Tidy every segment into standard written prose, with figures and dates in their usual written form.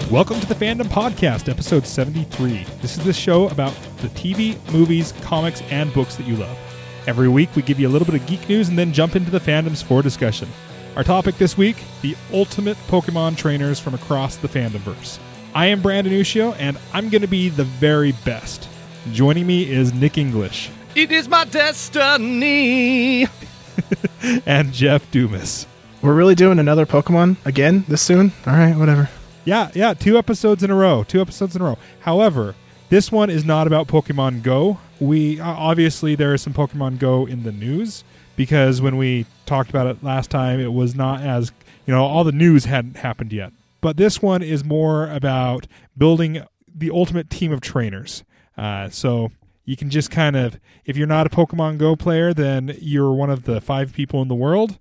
Welcome to the Fandom Podcast, episode 73. This is the show about the TV, movies, comics, and books that you love. Every week, we give you a little bit of geek news and then jump into the fandoms for discussion. Our topic this week, the ultimate Pokemon trainers from across the Fandomverse. I am Brandon Uccio, and I'm going to be the very best. Joining me is Nick English. It is my destiny. And Jeff Dumas. We're really doing another Pokemon again this soon? All right, whatever. Yeah, 2 episodes in a row. However, this one is not about Pokemon Go. We obviously there is some Pokemon Go in the news because when we talked about it last time, it was not as, all the news hadn't happened yet. But this one is more about building the ultimate team of trainers. So you can just kind of, if you're not a Pokemon Go player, then you're one of the 5 people in the world.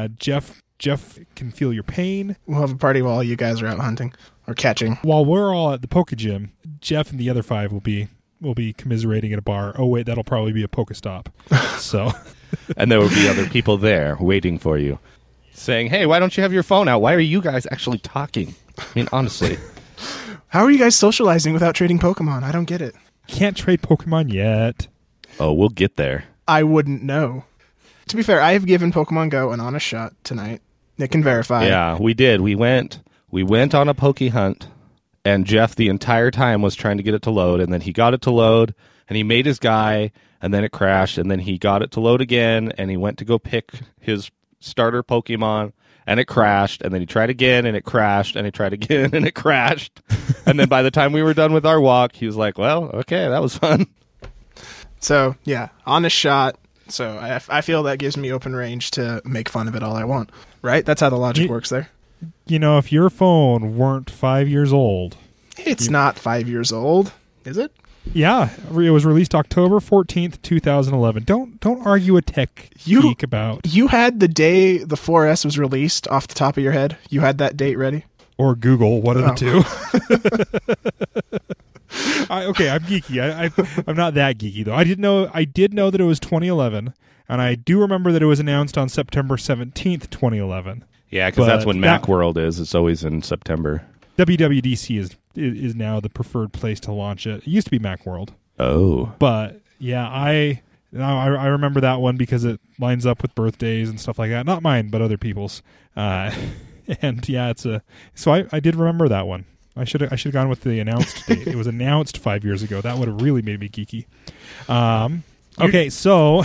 Jeff can feel your pain. We'll have a party while you guys are out hunting or catching. While we're all at the Poke Gym, Jeff and the other 5 will be commiserating at a bar. Oh wait, that'll probably be a Pokestop. So, and there will be other people there waiting for you, saying, "Hey, why don't you have your phone out? Why are you guys actually talking?" I mean, honestly, how are you guys socializing without trading Pokemon? I don't get it. Can't trade Pokemon yet. Oh, we'll get there. I wouldn't know. To be fair, I have given Pokemon Go an honest shot tonight. Nick can verify. Yeah, we did. We went on a Poke hunt, and Jeff the entire time was trying to get it to load, and then he got it to load, and he made his guy, and then it crashed, and then he got it to load again, and he went to go pick his starter Pokemon, and it crashed, and then he tried again, and it crashed, and he tried again, and it crashed. And then by the time we were done with our walk, he was like, well, okay, that was fun. So, yeah, honest shot. So I feel that gives me open range to make fun of it all I want. Right? That's how the logic works there. If your phone weren't 5 years old. It's not 5 years old, is it? Yeah, it was released October 14th, 2011. Don't argue a tech geek about. You had the day the 4S was released off the top of your head? You had that date ready? Or Google, one of the two. I'm geeky. I'm not that geeky though. I did know that it was 2011, and I do remember that it was announced on September 17th, 2011. Yeah, because that's when Macworld is. It's always in September. WWDC is now the preferred place to launch it. It used to be Macworld. Oh, but yeah, I remember that one because it lines up with birthdays and stuff like that. Not mine, but other people's. And yeah, so I did remember that one. I should have gone with the announced date. It was announced 5 years ago. That would have really made me geeky. Okay, so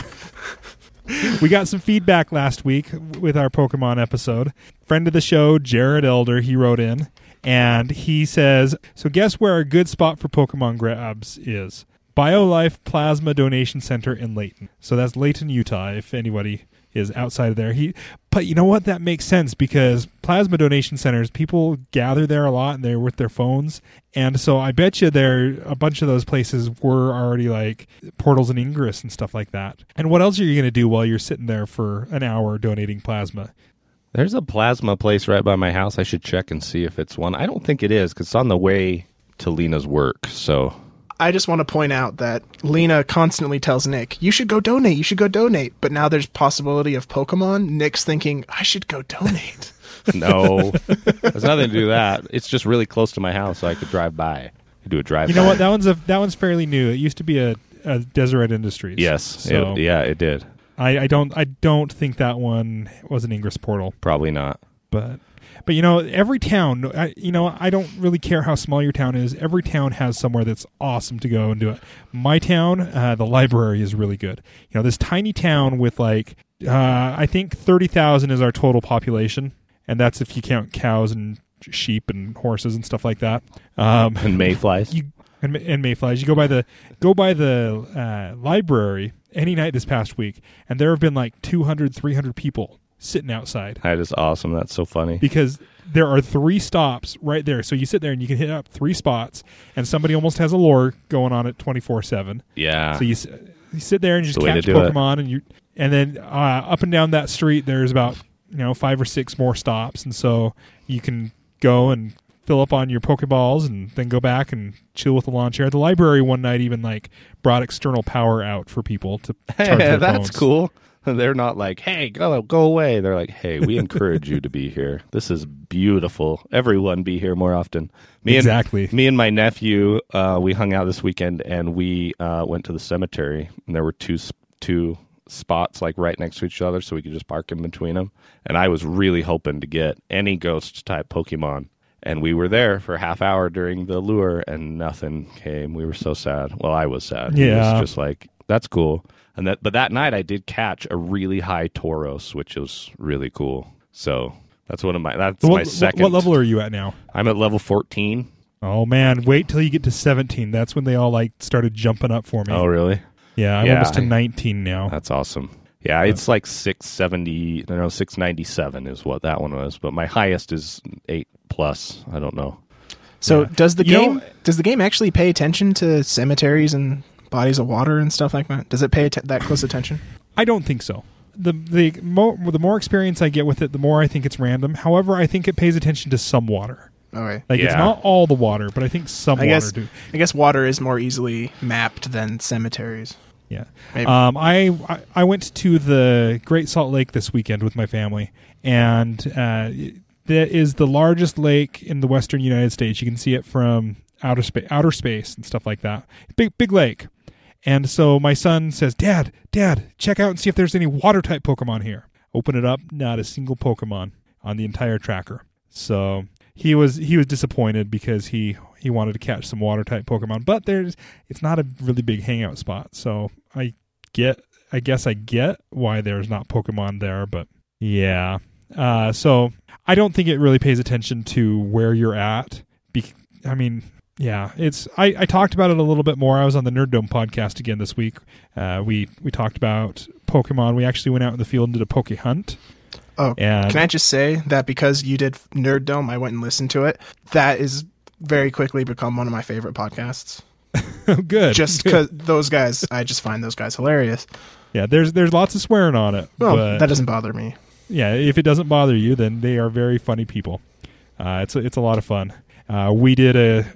we got some feedback last week with our Pokemon episode. Friend of the show, Jared Elder, he wrote in, and he says, so guess where a good spot for Pokemon grabs is? BioLife Plasma Donation Center in Layton. So that's Layton, Utah, if anybody is outside of there. But you know what? That makes sense because plasma donation centers, people gather there a lot and they're with their phones. And so I bet you a bunch of those places were already like Portals and Ingress and stuff like that. And what else are you going to do while you're sitting there for an hour donating plasma? There's a plasma place right by my house. I should check and see if it's one. I don't think it is because it's on the way to Lena's work. So I just want to point out that Lena constantly tells Nick, you should go donate. But now there's possibility of Pokemon. Nick's thinking, I should go donate. No, there's nothing to do with that. It's just really close to my house, so I could drive by. I could do a drive-by. You know what? That one's fairly new. It used to be a Deseret Industries. Yes, so it did. I don't think that one was an Ingress portal. Probably not. But every town, I don't really care how small your town is. Every town has somewhere that's awesome to go and do it. My town, the library is really good. This tiny town with I think 30,000 is our total population, and that's if you count cows and sheep and horses and stuff like that. And mayflies. And mayflies. You go by the library any night this past week, and there have been 200, 300 people sitting outside. That is awesome. That's so funny. Because there are 3 stops right there. So you sit there and you can hit up 3 spots, and somebody almost has a lure going on at 24/7. Yeah. So you sit there and you just catch Pokemon, and then up and down that street there's about 5 or 6 more stops, and so you can go and fill up on your Pokeballs and then go back and chill with the lawn chair. The library one night even brought external power out for people to charge their that's phones. Cool. They're not like, hey, go away. They're like, hey, we encourage you to be here. This is beautiful. Everyone be here more often. Exactly. Me and my nephew, we hung out this weekend, and we went to the cemetery, and there were two spots like right next to each other, so we could just park in between them. And I was really hoping to get any ghost type Pokemon. And we were there for a half hour during the lure, and nothing came. We were so sad. Well, I was sad. Yeah. It was just like, that's cool. But that night I did catch a really high Tauros, which was really cool. So that's my second. What level are you at now? I'm at level 14. Oh man, wait till you get to 17. That's when they all like started jumping up for me. Oh, really? Yeah, I'm almost to 19 now. That's awesome. Yeah, it's like 697 is what that one was. But my highest is 8+. I don't know. So Yeah. does the game actually pay attention to cemeteries and bodies of water and stuff like that? Does it pay that close attention? I don't think so. The more experience I get with it, the more I think it's random. However, I think it pays attention to some water. Okay. Like it's not all the water, but I think some water do. I guess water is more easily mapped than cemeteries. Yeah. Maybe. I went to the Great Salt Lake this weekend with my family, and that is the largest lake in the western United States. You can see it from outer space and stuff like that. Big lake. And so my son says, Dad, check out and see if there's any water type Pokemon here. Open it up, not a single Pokemon on the entire tracker. So he was disappointed because he wanted to catch some water type Pokemon, but it's not a really big hangout spot. So I guess I get why there's not Pokemon there, but yeah. So I don't think it really pays attention to where you're at. Yeah, I talked about it a little bit more. I was on the Nerd Dome podcast again this week. We talked about Pokemon. We actually went out in the field and did a Poke Hunt. Oh, can I just say that because you did Nerd Dome, I went and listened to it. That is very quickly become one of my favorite podcasts. Good. Just because those guys, I just find those guys hilarious. Yeah, there's lots of swearing on it. Well, but that doesn't bother me. Yeah, if it doesn't bother you, then they are very funny people. It's a lot of fun. We took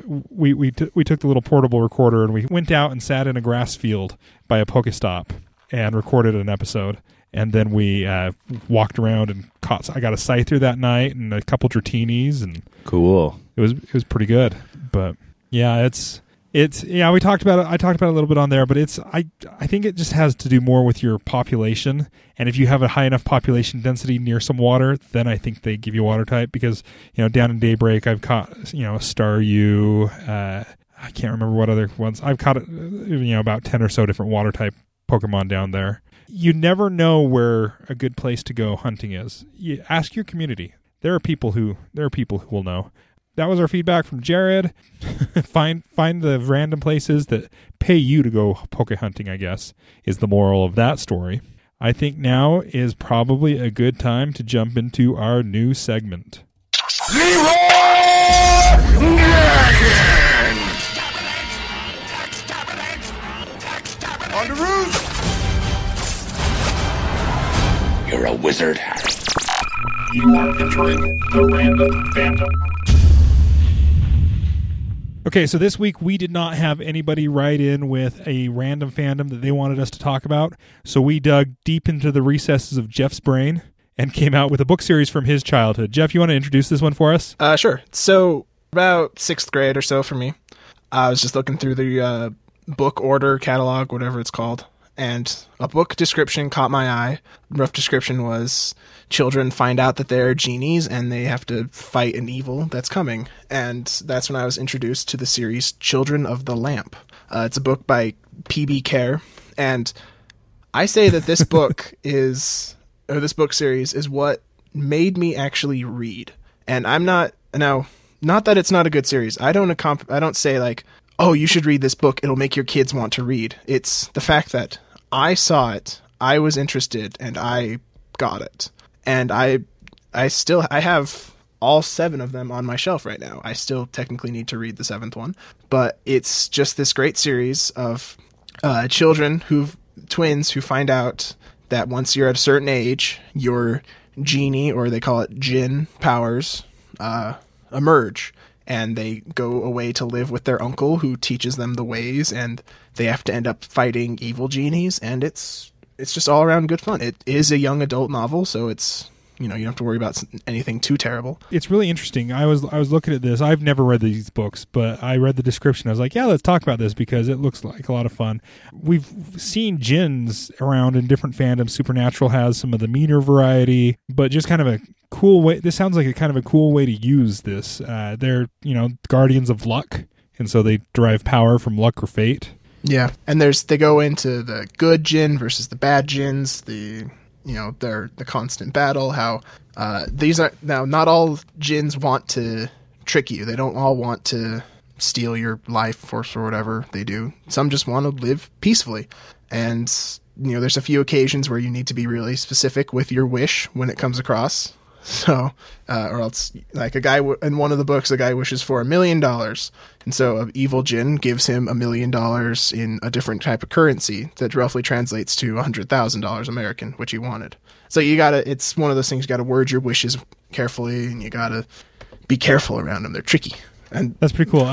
the little portable recorder and we went out and sat in a grass field by a Pokestop and recorded an episode. And then we walked around and I got a Scyther that night and a couple Dratini's, and cool. It was pretty good. But yeah, we talked about it. I talked about it a little bit on there, but I think it just has to do more with your population. And if you have a high enough population density near some water, then I think they give you water type, because down in Daybreak I've caught Staryu. I can't remember what other ones I've caught. About 10 or so different water type Pokemon down there. You never know where a good place to go hunting is. You ask your community. There are people who will know. That was our feedback from Jared. Find the random places that pay you to go poke hunting, I guess, is the moral of that story. I think now is probably a good time to jump into our new segment. On the roof! You're a wizard, Harry. You are entering the random fandom. Okay, so this week we did not have anybody write in with a random fandom that they wanted us to talk about, so we dug deep into the recesses of Jeff's brain and came out with a book series from his childhood. Jeff, you want to introduce this one for us? Sure. So about 6th grade or so for me, I was just looking through the book order catalog, whatever it's called, and a book description caught my eye. Rough description was children find out that they're genies and they have to fight an evil that's coming. And that's when I was introduced to the series Children of the Lamp. It's a book by P.B. Kerr. And I say that this book this book series is what made me actually read. And I'm not that it's not a good series. I don't say like, oh, you should read this book. It'll make your kids want to read. It's the fact that I saw it, I was interested, and I got it. And I have all 7 of them on my shelf right now. I still technically need to read the 7th one, but it's just this great series of twins who find out that once you're at a certain age, your genie, or they call it Jinn powers, emerge. And they go away to live with their uncle who teaches them the ways, and they have to end up fighting evil genies, and it's it's just all around good fun. It is a young adult novel, so it's, you don't have to worry about anything too terrible. It's really interesting. I was looking at this. I've never read these books, but I read the description. I was like, yeah, let's talk about this because it looks like a lot of fun. We've seen djinns around in different fandoms. Supernatural has some of the meaner variety, but just kind of a cool way. This sounds like a kind of a cool way to use this. They're, guardians of luck, and so they derive power from luck or fate. Yeah, and they go into the good djinn versus the bad djinns, they're the constant battle, how these are, now not all djinns want to trick you. They don't all want to steal your life force or whatever they do. Some just want to live peacefully. And, there's a few occasions where you need to be really specific with your wish when it comes across. So, or else, like a guy in one of the books, a guy wishes for $1 million. And so an evil djinn gives him $1 million in a different type of currency that roughly translates to $100,000 American, which he wanted. So it's one of those things, you gotta word your wishes carefully, and you gotta be careful around them. They're tricky. And that's pretty cool.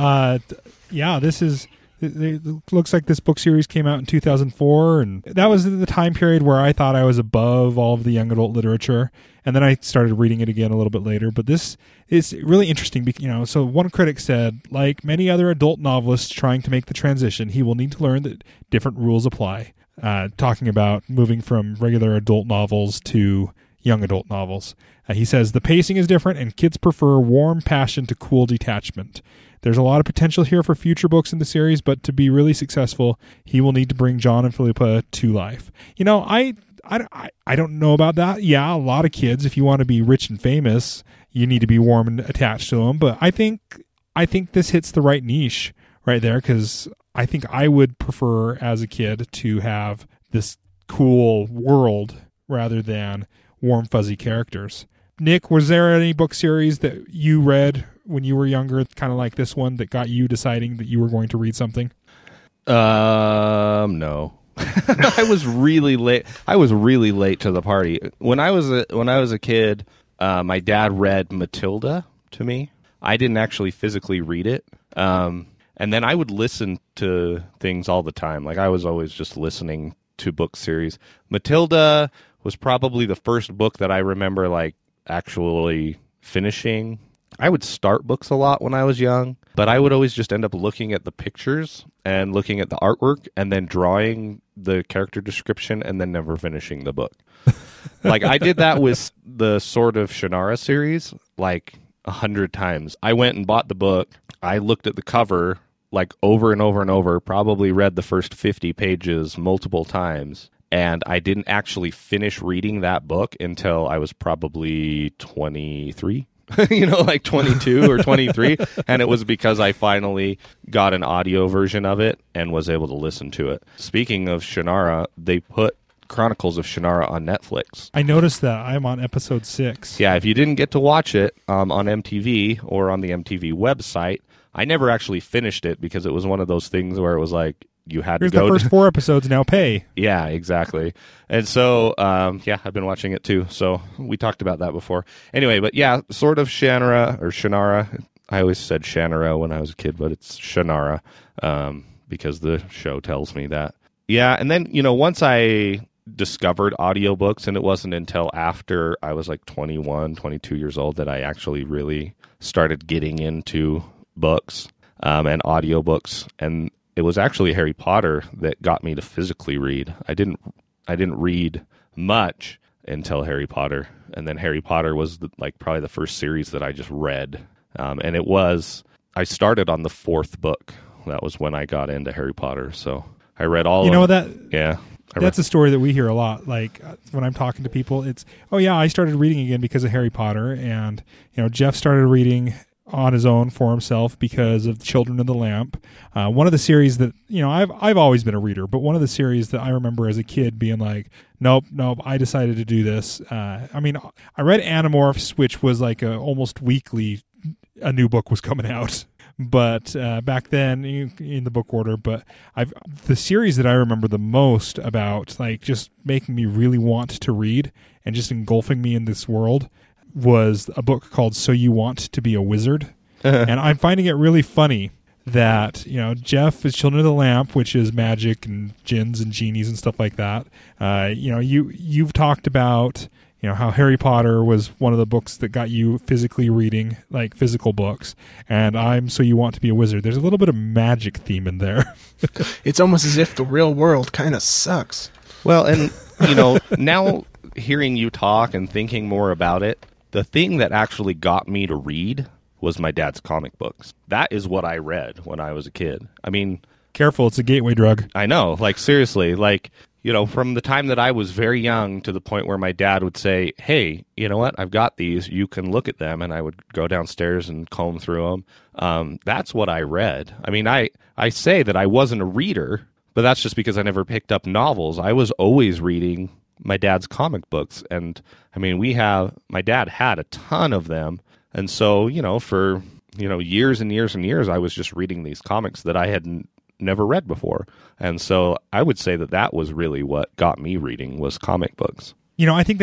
It looks like this book series came out in 2004, and that was the time period where I thought I was above all of the young adult literature, and then I started reading it again a little bit later. But this is really interesting, so one critic said, like many other adult novelists trying to make the transition, he will need to learn that different rules apply, talking about moving from regular adult novels to young adult novels. He says, the pacing is different, and kids prefer warm passion to cool detachment. There's a lot of potential here for future books in the series, but to be really successful, he will need to bring John and Philippa to life. I don't know about that. Yeah, a lot of kids, if you want to be rich and famous, you need to be warm and attached to them. But I think this hits the right niche right there, because I think I would prefer as a kid to have this cool world rather than warm, fuzzy characters. Nick, was there any book series that you read when you were younger, kind of like this one, that got you deciding that you were going to read something? No. I was really late. I was really late to the party. When I was a kid, my dad read Matilda to me. I didn't actually physically read it. And then I would listen to things all the time. Like, I was always just listening to book series. Matilda was probably the first book that I remember, like, actually finishing. I would start books a lot when I was young, but I would always just end up looking at the pictures and looking at the artwork and then drawing the character description and then never finishing the book. Like, I did that with the Sword of Shannara series like 100 times. I went and bought the book. I looked at the cover like over and over and over, probably read the first 50 pages multiple times. And I didn't actually finish reading that book until I was probably 23, like 22 or 23. And it was because I finally got an audio version of it and was able to listen to it. Speaking of Shannara, they put Chronicles of Shannara on Netflix. I noticed that. I'm on episode 6. Yeah, if you didn't get to watch it on MTV or on the MTV website, I never actually finished it because it was one of those things where it was like, you had Here's to go the first 4 episodes, now pay. Yeah, exactly. And so, I've been watching it too. So we talked about that before. Anyway, but yeah, Sword of Shannara, or Shannara. I always said Shannara when I was a kid, but it's Shannara because the show tells me that. Yeah, and then, once I discovered audiobooks, and it wasn't until after I was like 21, 22 years old that I actually really started getting into books and audiobooks. And it was actually Harry Potter that got me to physically read. I didn't read much until Harry Potter, and then Harry Potter was probably the first series that I just read. And I started on the 4th book. That was when I got into Harry Potter. So I read all. That's a story that we hear a lot. Like when I'm talking to people, it's, oh yeah, I started reading again because of Harry Potter, and Jeff started reading on his own for himself because of Children of the Lamp. One of the series that, I've always been a reader, but one of the series that I remember as a kid being like, nope, I decided to do this. I read Animorphs, which was like almost weekly, a new book was coming out. But back then in the book order, but the series that I remember the most about, like, just making me really want to read and just engulfing me in this world was a book called So You Want to Be a Wizard. And I'm finding it really funny that, Jeff is Children of the Lamp, which is magic and jinns and genies and stuff like that. You've talked about, how Harry Potter was one of the books that got you physically reading, like physical books, and I'm So You Want to Be a Wizard. There's a little bit of magic theme in there. It's almost as if the real world kind of sucks. Well, and, now hearing you talk and thinking more about it, the thing that actually got me to read was my dad's comic books. That is what I read when I was a kid. I mean... Careful, it's a gateway drug. I know, seriously, from the time that I was very young to the point where my dad would say, hey, you know what, I've got these, you can look at them, and I would go downstairs and comb through them. That's what I read. I mean, I say that I wasn't a reader, but that's just because I never picked up novels. I was always reading my dad's comic books, and I mean, my dad had a ton of them, and so, for, years and years and years, I was just reading these comics that I had never read before. And so I would say that was really what got me reading was comic books. I think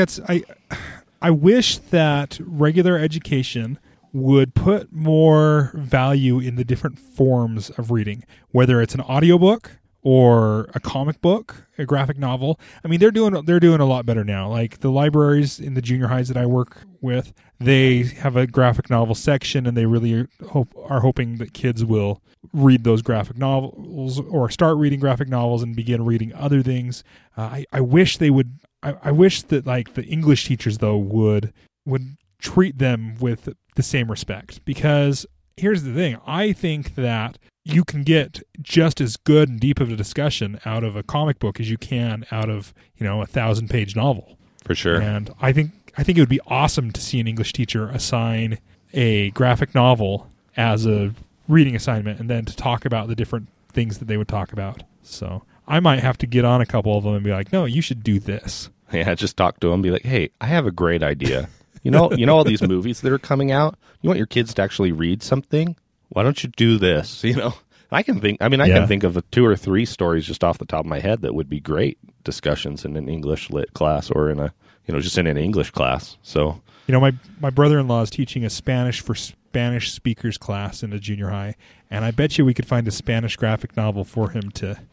I wish that regular education would put more value in the different forms of reading, whether it's an audiobook or a comic book, a graphic novel. I mean, they're doing a lot better now. Like the libraries in the junior highs that I work with, they have a graphic novel section, and they really are hoping that kids will read those graphic novels or start reading graphic novels and begin reading other things. I wish they would. I wish that the English teachers though would treat them with the same respect, because here's the thing. I think that you can get just as good and deep of a discussion out of a comic book as you can out of, a 1,000-page novel. For sure. And I think it would be awesome to see an English teacher assign a graphic novel as a reading assignment, and then to talk about the different things that they would talk about. So I might have to get on a couple of them and be like, no, you should do this. Yeah, just talk to them, be like, hey, I have a great idea. You know all these movies that are coming out? You want your kids to actually read something? Why don't you do this? I can think of 2 or 3 stories just off the top of my head that would be great discussions in an English lit class or in just in an English class. So, my brother-in-law is teaching a Spanish for Spanish speakers class in a junior high, and I bet you we could find a Spanish graphic novel for him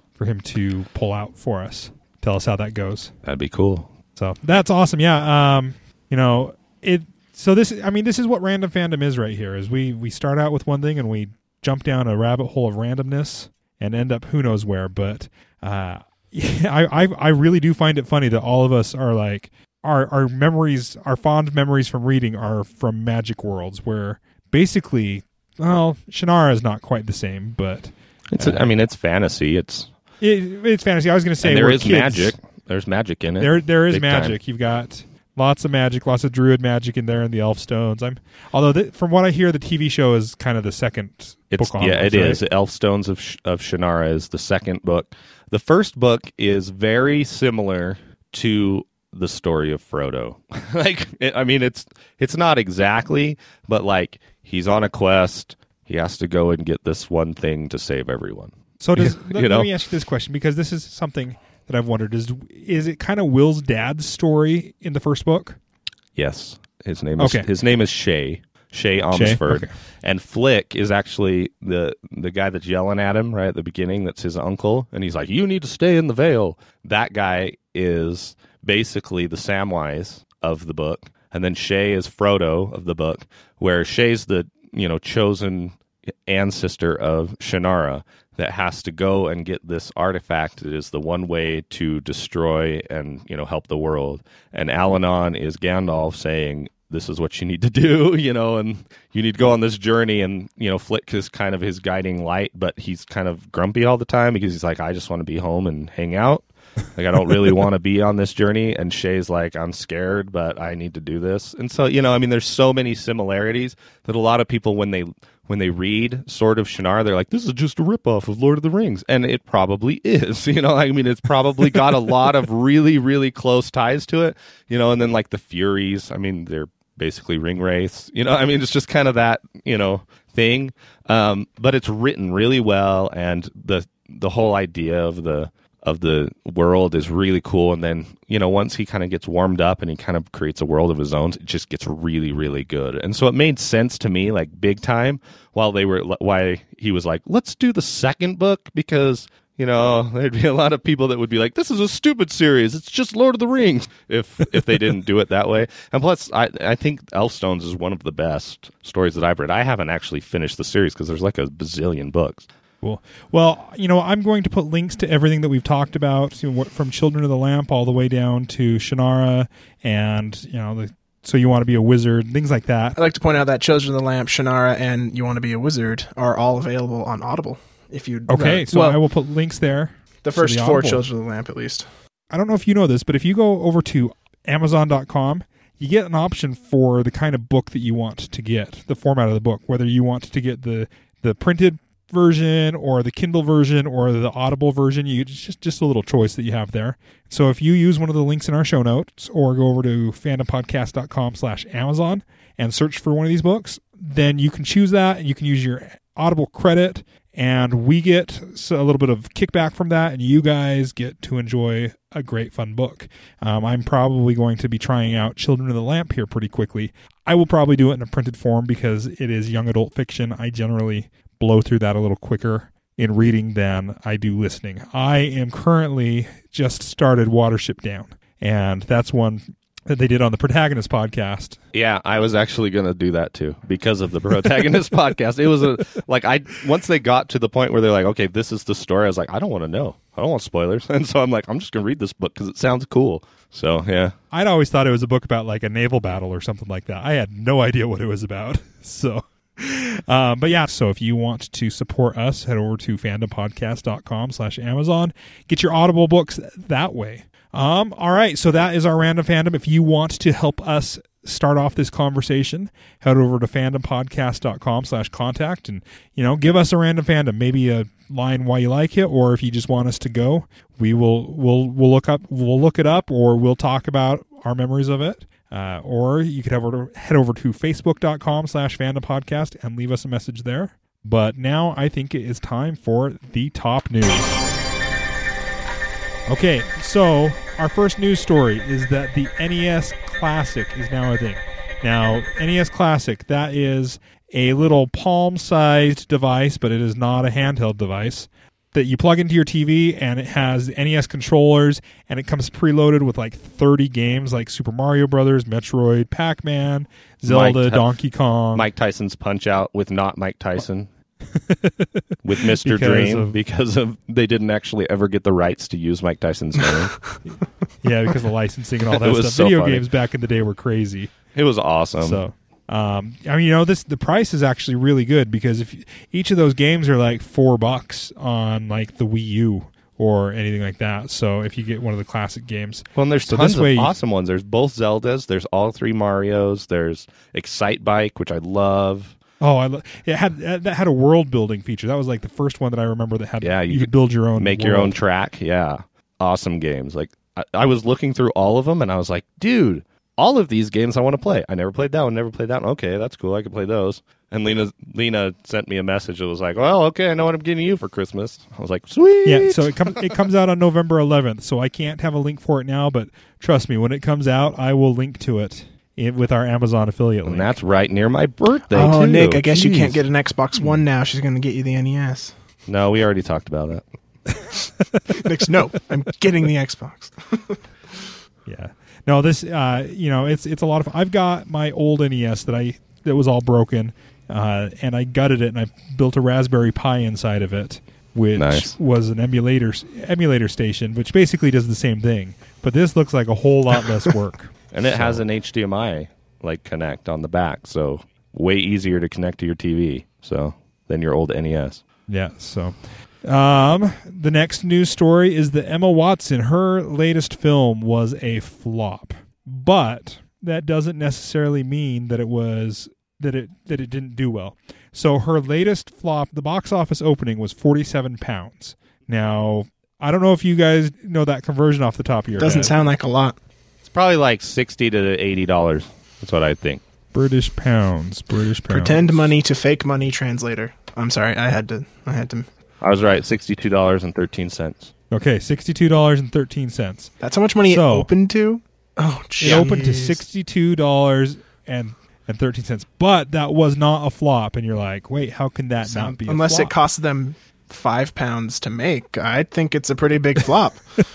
to pull out for us. Tell us how that goes. That'd be cool. So that's awesome. Yeah. So this is what random fandom is right here. Is we start out with one thing and we jump down a rabbit hole of randomness and end up who knows where. But I really do find it funny that all of us are like our memories, our fond memories from reading are from magic worlds where basically, well, Shannara is not quite the same, but it's fantasy. It's fantasy. I was going to say and there is kids, magic. There's magic in it. There is Big magic. Time. You've got lots of magic, lots of druid magic in there, and the elf stones. From what I hear, the TV show is kind of the second book on. Yeah, it is. Elf Stones of Shannara is the second book. The first book is very similar to the story of Frodo. It's not exactly, but he's on a quest. He has to go and get this one thing to save everyone. So let me ask you this question, because this is something that I've wondered: is it kind of Will's dad's story in the first book? Yes, his name is Shay Omsford, okay. And Flick is actually the guy that's yelling at him right at the beginning. That's his uncle, and he's like, "You need to stay in the Vale." That guy is basically the Samwise of the book, and then Shay is Frodo of the book, where Shay's the chosen ancestor of Shannara that has to go and get this artifact that is the one way to destroy and help the world. And Alanon is Gandalf saying, this is what you need to do, and you need to go on this journey. And Flick is kind of his guiding light, but he's kind of grumpy all the time because he's like, I just want to be home and hang out. I don't really want to be on this journey. And Shay's like, I'm scared, but I need to do this. And so, there's so many similarities that a lot of people, when they read Sword of Shannara, they're like, this is just a ripoff of Lord of the Rings. And it probably is, it's probably got a lot of really, really close ties to it, and then the Furies, they're basically ring wraiths, it's just kind of that, thing. But it's written really well. And the whole idea of the of the world is really cool. And then, once he kind of gets warmed up and he kind of creates a world of his own, it just gets really, really good. And so it made sense to me, like big time, why he was like, let's do the second book, because, there'd be a lot of people that would be like, this is a stupid series. It's just Lord of the Rings if they didn't do it that way. And plus, I think Elfstones is one of the best stories that I've read. I haven't actually finished the series because there's like a bazillion books. Cool. Well, I'm going to put links to everything that we've talked about, from Children of the Lamp all the way down to Shannara and, So You Want to Be a Wizard, things like that. I'd like to point out that Children of the Lamp, Shannara, and You Want to Be a Wizard are all available on Audible. If you I will put links there. The first 4 Children of the Lamp, at least. I don't know if you know this, but if you go over to Amazon.com, you get an option for the kind of book that you want to get, the format of the book, whether you want to get the printed version or the Kindle version or the Audible version. It's just a little choice that you have there. So if you use one of the links in our show notes or go over to fandompodcast.com/Amazon and search for one of these books, then you can choose that and you can use your Audible credit, and we get a little bit of kickback from that, and you guys get to enjoy a great fun book. I'm probably going to be trying out Children of the Lamp here pretty quickly. I will probably do it in a printed form because it is young adult fiction. I generally blow through that a little quicker in reading than I do listening. I am currently just started Watership Down, and that's one that they did on the Protagonist podcast. Yeah, I was actually going to do that too because of the Protagonist podcast. It was once they got to the point where they're like, okay, this is the story, I was like, I don't want to know. I don't want spoilers. And so I'm like, I'm just going to read this book because it sounds cool. So, yeah. I'd always thought it was a book about like a naval battle or something like that. I had no idea what it was about. So, but yeah, so if you want to support us, head over to fandompodcast.com/Amazon. Get your Audible books that way. All right, so that is our random fandom. If you want to help us start off this conversation, head over to fandompodcast.com/contact and, give us a random fandom, maybe a line why you like it, or if you just want us to go, we'll look it up, or we'll talk about our memories of it. Or you could head over to facebook.com/fandompodcast and leave us a message there. But now I think it is time for the top news. Okay, so our first news story is that the NES Classic is now a thing. Now, NES Classic, that is a little palm-sized device, but it is not a handheld device that you plug into your TV, and it has NES controllers, and it comes preloaded with like 30 games like Super Mario Brothers, Metroid, Pac-Man, Zelda, Donkey Kong. Mike Tyson's Punch-Out with not Mike Tyson. With Mr. Dream, because they didn't actually ever get the rights to use Mike Tyson's name. Yeah, because of licensing and all that stuff. So Video funny. games back in the day were crazy. It was awesome. So, the price is actually really good because if each of those games are like $4 on like the Wii U or anything like that. So if you get one of the classic games, well, and there's tons of awesome ones. There's both Zeldas. There's all 3 Marios. There's Excite Bike, which I love. Oh, that had a world building feature. That was like the first one that I remember that had. Yeah, you could build your own, make your own track. Yeah, awesome games. Like I was looking through all of them, and I was like, dude, all of these games I want to play. I never played that one. Never played that one. Okay, that's cool. I can play those. And Lena sent me a message that was like, well, okay, I know what I'm getting you for Christmas. I was like, sweet. Yeah, so it comes out on November 11th. So I can't have a link for it now, but trust me, when it comes out, I will link to it with our Amazon affiliate link. And that's right near my birthday, too. Nick, I guess Jeez. You can't get an Xbox One now. She's going to get you the NES. No, we already talked about that. Nick's, no, I'm getting the Xbox. Yeah. No, this, it's a lot of. I've got my old NES that was all broken, and I gutted it, and I built a Raspberry Pi inside of it, which was an emulator station, which basically does the same thing. But this looks like a whole lot less work. And it has an HDMI connect on the back, so way easier to connect to your TV than your old NES. Yeah. So, the next news story is that Emma Watson, her latest film was a flop, but that doesn't necessarily mean that it didn't do well. So her latest flop, the box office opening was £47. Now, I don't know if you guys know that conversion off the top of your head. Doesn't sound like a lot. Probably like $60 to $80. That's what I think. British pounds. Pretend money to fake money translator. I'm sorry, I had to I was right. $62.13. Okay, $62.13. That's how much money So- it opened to? Oh, jeez. It opened to $62.13, but that was not a flop. And you're like, wait, how can that not be? Unless a flop? it cost them £5 to make, I think it's a pretty big flop.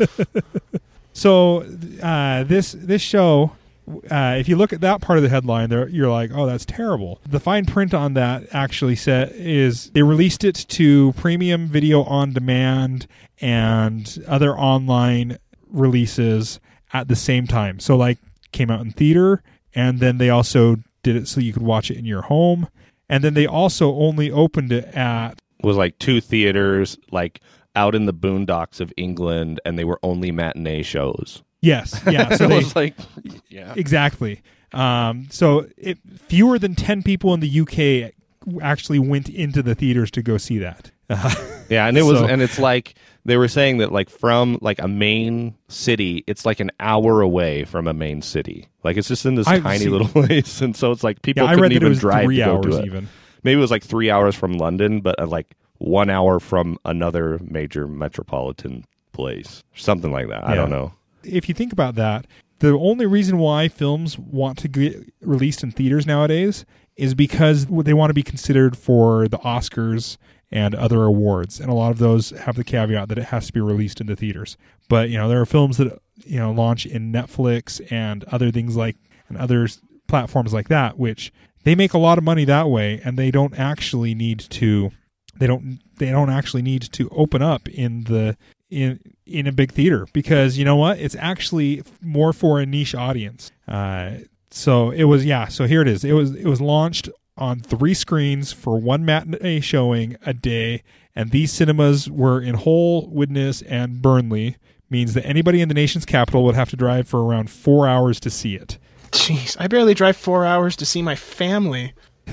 So this show, if you look at that part of the headline, there you're like, oh, that's terrible. The fine print on that actually is they released it to premium video on demand and other online releases at the same time. So like came out in theater, and then they also did it so you could watch it in your home, and then they also only opened it at Was like 2 theaters, like out in the boondocks of England, and they were only matinee shows. yes, yeah. So it they, was like, yeah. exactly. So fewer than 10 people in the UK actually went into the theaters to go see that. Yeah, and it was, So- and it's like they were saying that like from like a main city, it's like an hour away from a main city. Like it's just in this I've tiny seen- little place, and so it's like people Yeah, I couldn't read that even it was drive 3 to go hours to it. even. Maybe it was like 3 hours from London, but like 1 hour from another major metropolitan place, something like that. I Yeah. don't know. If you think about that, the only reason why films want to get released in theaters nowadays is because they want to be considered for the Oscars and other awards, and a lot of those have the caveat that it has to be released in the theaters. But there are films that launch in Netflix and other things like and other platforms like that, which they make a lot of money that way, and they don't actually need to. They don't actually need to open up in a big theater, because you know what? It's actually more for a niche audience. So it was, so here it is. It was launched on 3 screens for 1 matinee showing a day, and these cinemas were in Hull, Widnes, and Burnley. Means that anybody in the nation's capital would have to drive for around 4 hours to see it. Jeez, I barely drive 4 hours to see my family.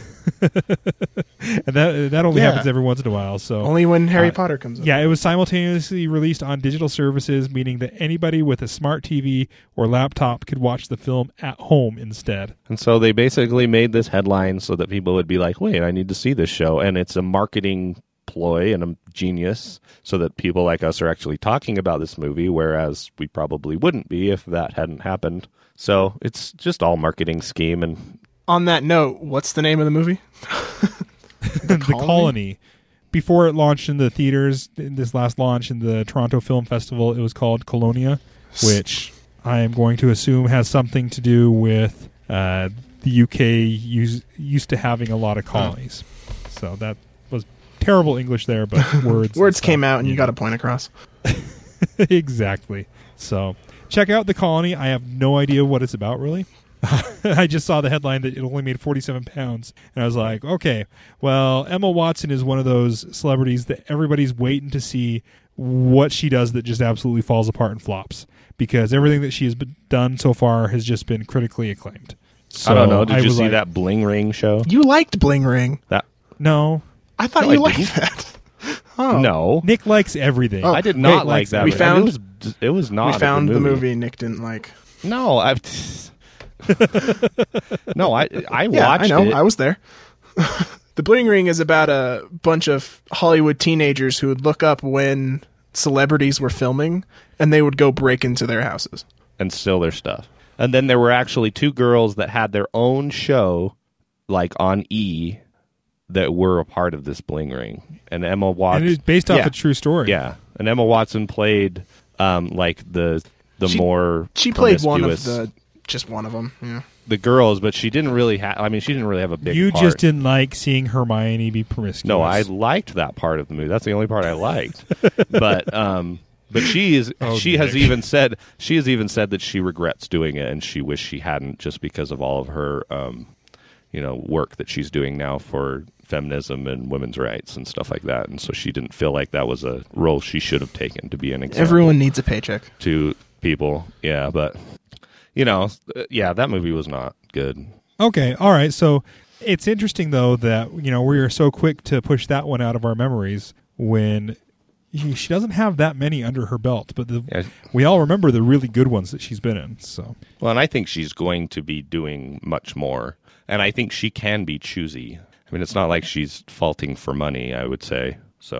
And that only Yeah. happens every once in a while. So Only when Harry Potter comes up. yeah, it was simultaneously released on digital services, meaning that anybody with a smart TV or laptop could watch the film at home instead. And so they basically made this headline so that people would be like, wait, I need to see this show. And it's a marketing ploy and a genius so that people like us are actually talking about this movie, whereas we probably wouldn't be if that hadn't happened. So it's just all marketing scheme. And On that note, what's the name of the movie? The Colony. Before it launched in the theaters, in this last launch in the Toronto Film Festival, it was called Colonia, which I am going to assume has something to do with the UK used to having a lot of colonies. So that was terrible English there, but words came out and you got a point across. Exactly. So check out The Colony. I have no idea what it's about, really. I just saw the headline that it only made £47, and I was like, okay, well, Emma Watson is one of those celebrities that everybody's waiting to see what she does that just absolutely falls apart and flops, because everything that she has done so far has just been critically acclaimed. So I don't know. Did you was see like, that Bling Ring show? You liked Bling Ring. That No. I thought No, you I liked didn't. that. Oh. No. Nick likes everything. Oh, I did not Nick like likes that. We movie. found- it was not We found a the good movie Nick didn't like. No, I Yeah, watched I know. it. I was there. The Bling Ring is about a bunch of Hollywood teenagers who would look up when celebrities were filming, and they would go break into their houses. And steal their stuff. And then there were actually 2 girls that had their own show, like on E, that were a part of this Bling Ring. And Emma and Watson, it is based off yeah, a true story. yeah, and Emma Watson played like the more She played one of promiscuous- just one of them. Yeah. the girls, but she didn't really have. I mean, she didn't really have a big. You part. just didn't like seeing Hermione be promiscuous. No, I liked that part of the movie. That's the only part I liked. But she is. Oh, she has Nick. even said. She has even said that she regrets doing it, and she wished she hadn't, just because of all of her, work that she's doing now for feminism and women's rights and stuff like that. And so she didn't feel like that was a role she should have taken to be an example Everyone needs a paycheck. to people. Yeah, but that movie was not good. Okay, all right. So it's interesting, though, that we are so quick to push that one out of our memories when she doesn't have that many under her belt. But Yeah. we all remember the really good ones that she's been in. So Well, and I think she's going to be doing much more. And I think she can be choosy. I mean, it's not like she's faulting for money, I would say. So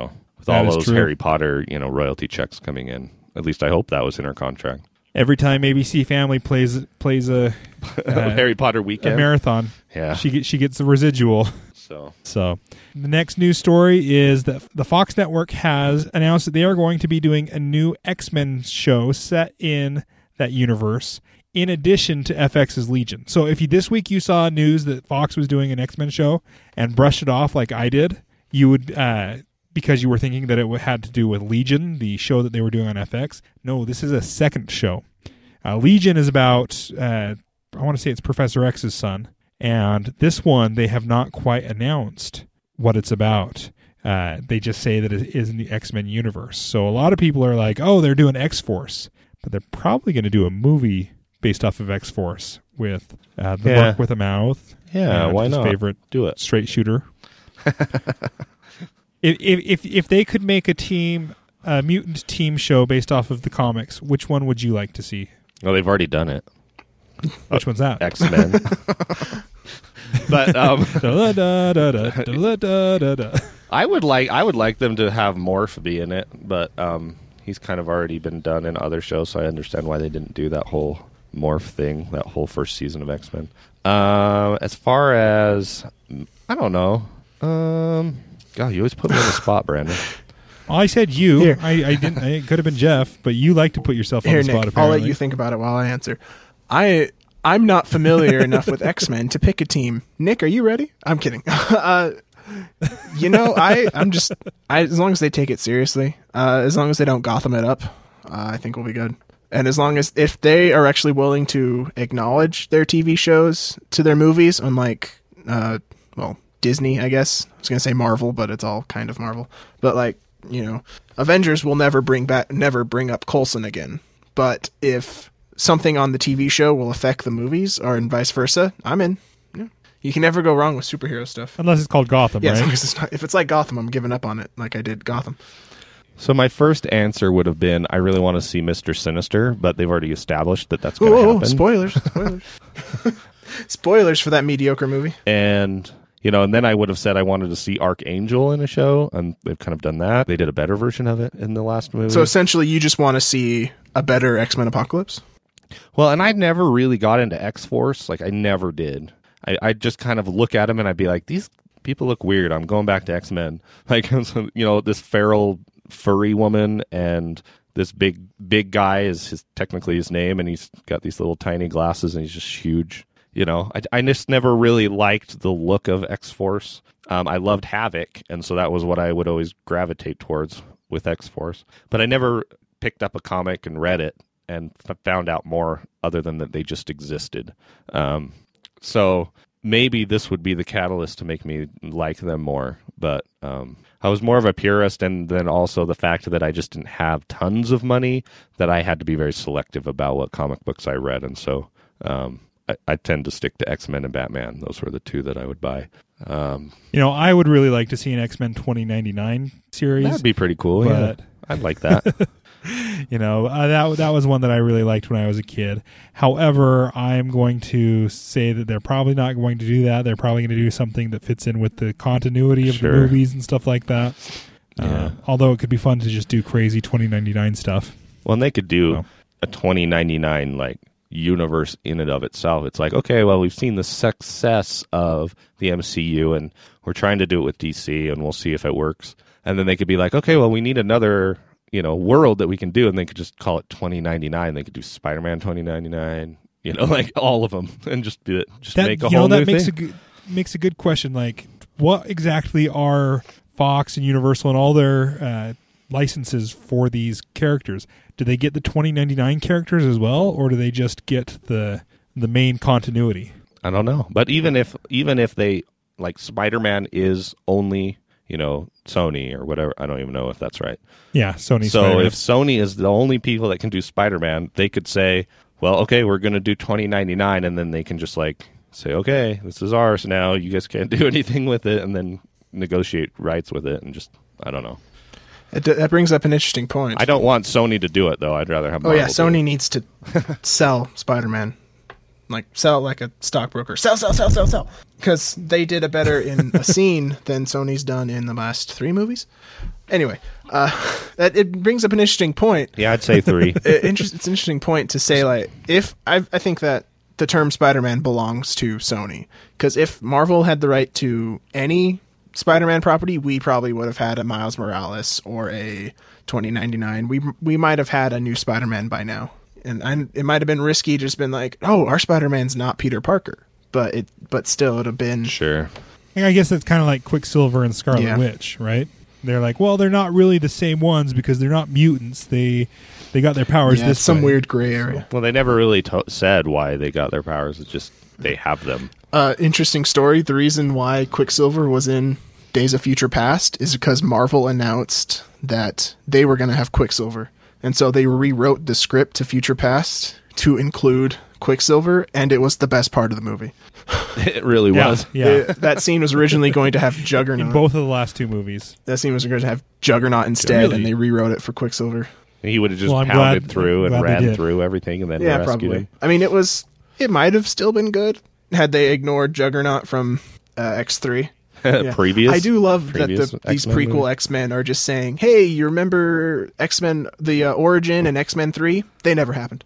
with all That is those true. Harry Potter, royalty checks coming in. At least I hope that was in her contract. Every time ABC Family plays a Harry Potter a weekend. marathon, Yeah. she gets the residual. So The next news story is that the Fox Network has announced that they are going to be doing a new X-Men show set in that universe, in addition to FX's Legion. So if this week you saw news that Fox was doing an X-Men show and brushed it off like I did, you would, because you were thinking that it had to do with Legion, the show that they were doing on FX. No, this is a second show. Legion is about, I want to say it's Professor X's son. And this one, they have not quite announced what it's about. They just say that it is in the X-Men universe. So a lot of people are like, oh, they're doing X-Force. But they're probably going to do a movie based off of X-Force with the Mark with a Mouth. yeah, and why his not? favorite Do it. straight shooter. If they could make a mutant team show based off of the comics, which one would you like to see? Well, they've already done it. Which one's that? X-Men. But Da-da-da-da-da-da-da-da. I would like them to have Morph be in it, but he's kind of already been done in other shows, so I understand why they didn't do that whole Morph thing, that whole first season of X-Men. As far as, I don't know. God, you always put me on the spot, Brandon. I said you. Here. I didn't. It could have been Jeff, but you like to put yourself on Here, the spot. Nick, I'll Apparently, let you think about it while I answer. I'm not familiar enough with X-Men to pick a team. Nick, are you ready? I'm kidding. I'm just as long as they take it seriously, as long as they don't Gotham it up, I think we'll be good. And as long as if they are actually willing to acknowledge their TV shows to their movies, unlike Disney, I guess. I was gonna say Marvel, but it's all kind of Marvel. But Avengers will never bring up Coulson again. But if something on the TV show will affect the movies, or and vice versa, I'm in. Yeah. You can never go wrong with superhero stuff. unless it's called Gotham, Yeah, as long right? as it's not, if it's like Gotham, I'm giving up on it, like I did Gotham. So my first answer would have been, I really want to see Mr. Sinister, but they've already established that that's going to happen. Spoilers! Spoilers for that mediocre movie. And then I would have said I wanted to see Archangel in a show, and they've kind of done that. They did a better version of it in the last movie. So essentially, you just want to see a better X-Men Apocalypse. Well, and I never really got into X-Force. Like, I never did. I just kind of look at them and I'd be like, these people look weird. I'm going back to X-Men. Like, this feral furry woman and this big guy is technically his name, and he's got these little tiny glasses and he's just huge. I just never really liked the look of X-Force. I loved Havoc, and so that was what I would always gravitate towards with X-Force. But I never picked up a comic and read it and found out more other than that they just existed. So maybe this would be the catalyst to make me like them more. But I was more of a purist, and then also the fact that I just didn't have tons of money, that I had to be very selective about what comic books I read. And so I tend to stick to X-Men and Batman. Those were the two that I would buy. I would really like to see an X-Men 2099 series. That'd be pretty cool. But Yeah, I'd like that. that was one that I really liked when I was a kid. However, I'm going to say that they're probably not going to do that. They're probably going to do something that fits in with the continuity of the movies and stuff like that. Yeah. Although it could be fun to just do crazy 2099 stuff. Well, and they could do a 2099 universe in and of itself. It's like, okay, well, we've seen the success of the MCU, and we're trying to do it with DC, and we'll see if it works. And then they could be like, okay, well, we need another world that we can do, and they could just call it 2099. They could do Spider-Man 2099, all of them, and just do it. Just That, make a whole new makes thing. makes a good question. Like, what exactly are Fox and Universal and all their licenses for these characters? Do they get the 2099 characters as well, or do they just get the main continuity? I don't know, but even if they Spider-Man is only Sony or whatever, I don't even know if that's right. Yeah, Sony. So Spider-Man. if Sony is the only people that can do Spider-Man, they could say, well, okay, we're going to do 2099, and then they can just say, okay, this is ours now. You guys can't do anything with it, and then negotiate rights with it, and just, I don't know. That brings up an interesting point. I don't want Sony to do it, though. I'd rather have Marvel do Sony it. needs to sell Spider-Man. like sell like a stockbroker. Sell. Because they did a better in a scene than Sony's done in the last 3 movies. Anyway, it brings up an interesting point. Yeah, I'd say 3. It's an interesting point to say, like, if I think that the term Spider-Man belongs to Sony, because if Marvel had the right to any Spider-Man property, we probably would have had a Miles Morales or a 2099. We might have had a new Spider-Man by now, and it might have been risky, just been like, oh, our Spider-Man's not Peter Parker, but still it'd have been Sure. I guess that's kind of like Quicksilver and Scarlet Yeah. Witch, right? They're like, well, they're not really the same ones because they're not mutants. They got their powers yeah, this it's some way. weird gray area. Well, they never really said why they got their powers. It's just they have them. Interesting story. The reason why Quicksilver was in Days of Future Past is because Marvel announced that they were going to have Quicksilver. And so they rewrote the script to Future Past to include Quicksilver, and it was the best part of the movie. It really was. Yeah. That scene was originally going to have Juggernaut. In both of the last 2 movies. That scene was going to have Juggernaut instead, Really? and they rewrote it for Quicksilver. He would have just Well, I'm pounded glad- through and glad they ran did. through everything and then Yeah, rescued probably. him. I mean, it might have still been good had they ignored Juggernaut from X3. Yeah. Previous. I do love that previous these X-Men prequel movies. X-Men are just saying, hey, you remember X-Men, the Origin and X-Men 3? They never happened.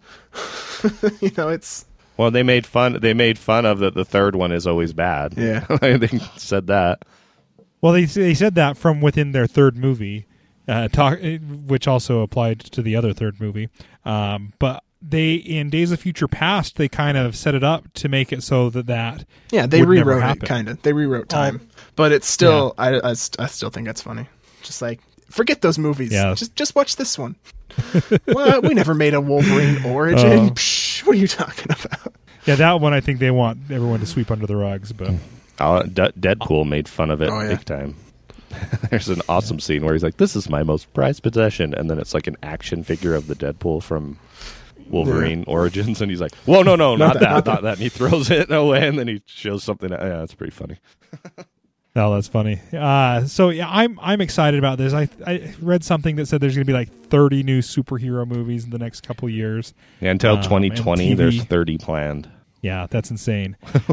It's... Well, they made fun of that the third one is always bad. Yeah. They said that. Well, they said that from within their 3rd movie, which also applied to the other 3rd movie. But they, in Days of Future Past, they kind of set it up to make it so that Yeah, they would never rewrote it, happen. kind of. They rewrote time. But it's still... I still think that's funny. Just like, forget those movies. Yeah. Just watch this one. What? We never made a Wolverine Origin. Psh, what are you talking about? Yeah, that one I think they want everyone to sweep under the rugs. But Deadpool made fun of it Oh, yeah. big time. There's an awesome scene where he's like, "This is my most prized possession," and then it's like an action figure of the Deadpool from Wolverine Origins, and he's like, "Whoa, no, not that, not that," and he throws it away, and then he shows something. Yeah, that's pretty funny. no, that's funny. So yeah, I'm excited about this. I read something that said there's going to be like 30 new superhero movies in the next couple years. Yeah, until and 2020, TV. there's 30 planned. Yeah, that's insane.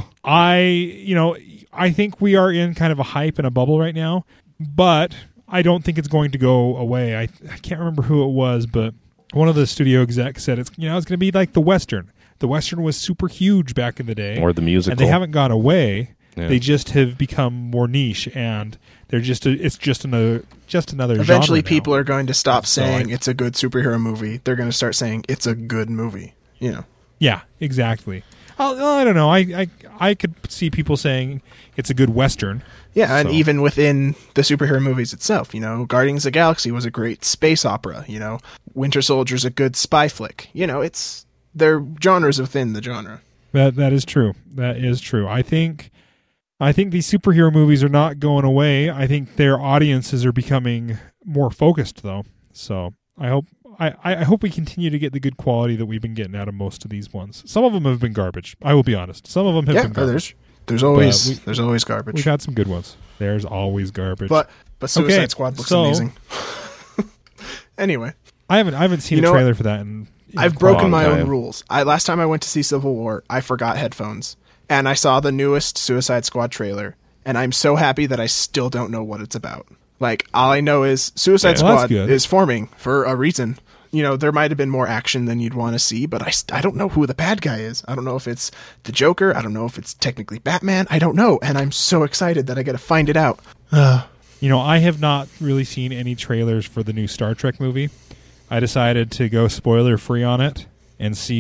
I think we are in kind of a hype and a bubble right now, but I don't think it's going to go away. I can't remember who it was, but one of the studio execs said it's going to be like the Western. The Western was super huge back in the day, Or the musical. and they haven't gone away. Yeah. They just have become more niche, and they're it's just another Eventually, genre now. people are going to stop So saying it's a good superhero movie. They're going to start saying it's a good movie. Yeah, exactly. I don't know. I could see people saying it's a good Western. Yeah, and So- even within the superhero movies itself, Guardians of the Galaxy was a great space opera. Winter Soldier's a good spy flick. They're genres within the genre. That is true. That is true. I think these superhero movies are not going away. I think their audiences are becoming more focused, though. So I hope we continue to get the good quality that we've been getting out of most of these ones. Some of them have been garbage. I will be honest. Some of them have Yeah, been garbage. there's always we- there's always garbage. We've had some good ones. There's always garbage. But Suicide Okay, Squad looks so- amazing. Anyway, I haven't seen You a know trailer for that. In I've quite a broken long my time. own rules. Last time I went to see Civil War, I forgot headphones, and I saw the newest Suicide Squad trailer, and I'm so happy that I still don't know what it's about. Like, all I know is Suicide Well, that's Squad good. is forming for a reason. There might have been more action than you'd want to see, but I don't know who the bad guy is. I don't know if it's the Joker. I don't know if it's technically Batman. I don't know, and I'm so excited that I got to find it out. I have not really seen any trailers for the new Star Trek movie. I decided to go spoiler free on it and see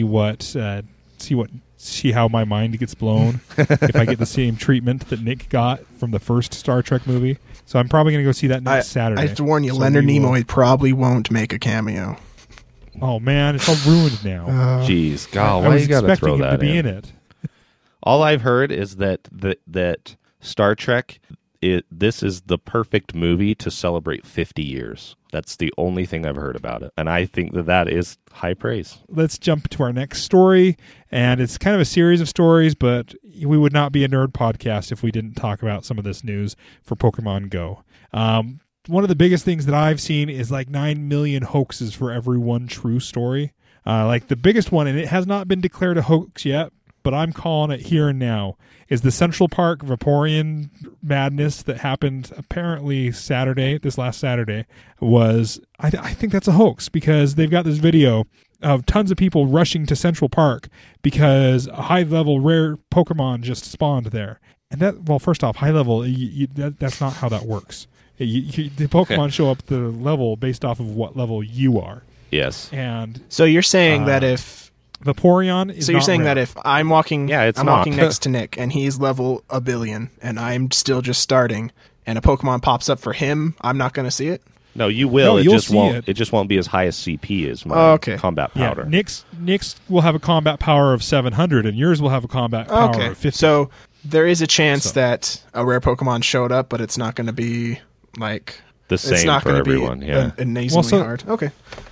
how my mind gets blown if I get the same treatment that Nick got from the first Star Trek movie. So I'm probably going to go see that next Saturday. I have to warn you, So Leonard we will- Nimoy probably won't make a cameo. Oh man, it's all ruined now. Jeez, God, I why was you gotta expecting throw him that to be in? in it. All I've heard is that Star Trek, this is the perfect movie to celebrate 50 years. That's the only thing I've heard about it, and I think that is high praise. Let's jump to our next story, and it's kind of a series of stories, but we would not be a nerd podcast if we didn't talk about some of this news for Pokemon Go. One of the biggest things that I've seen is like 9 million hoaxes for every one true story. Like the biggest one, and it has not been declared a hoax yet, but I'm calling it here and now. Is the Central Park Vaporeon madness that happened apparently this last Saturday, was, I think that's a hoax, because they've got this video of tons of people rushing to Central Park because a high-level rare Pokemon just spawned there. And that, well, first off, high-level, that's not how that works. The Pokemon show up the level based off of what level you are. Yes. And So you're saying that if Vaporeon is So you're not saying rare. that if I'm walking, it's I'm not. walking next to Nick, and he's level 1 billion, and I'm still just starting, and a Pokemon pops up for him, I'm not going to see it. No, you will. No, it you'll just see won't. it. It just won't be as high as CP as my Okay. combat powder. Yeah, Nick's will have a combat power of 700, and yours will have a combat power Okay, of 50. so there is a chance So- that a rare Pokemon showed up, but it's not going to be like The it's same not for going to be everyone. Yeah. amazingly hard. Okay,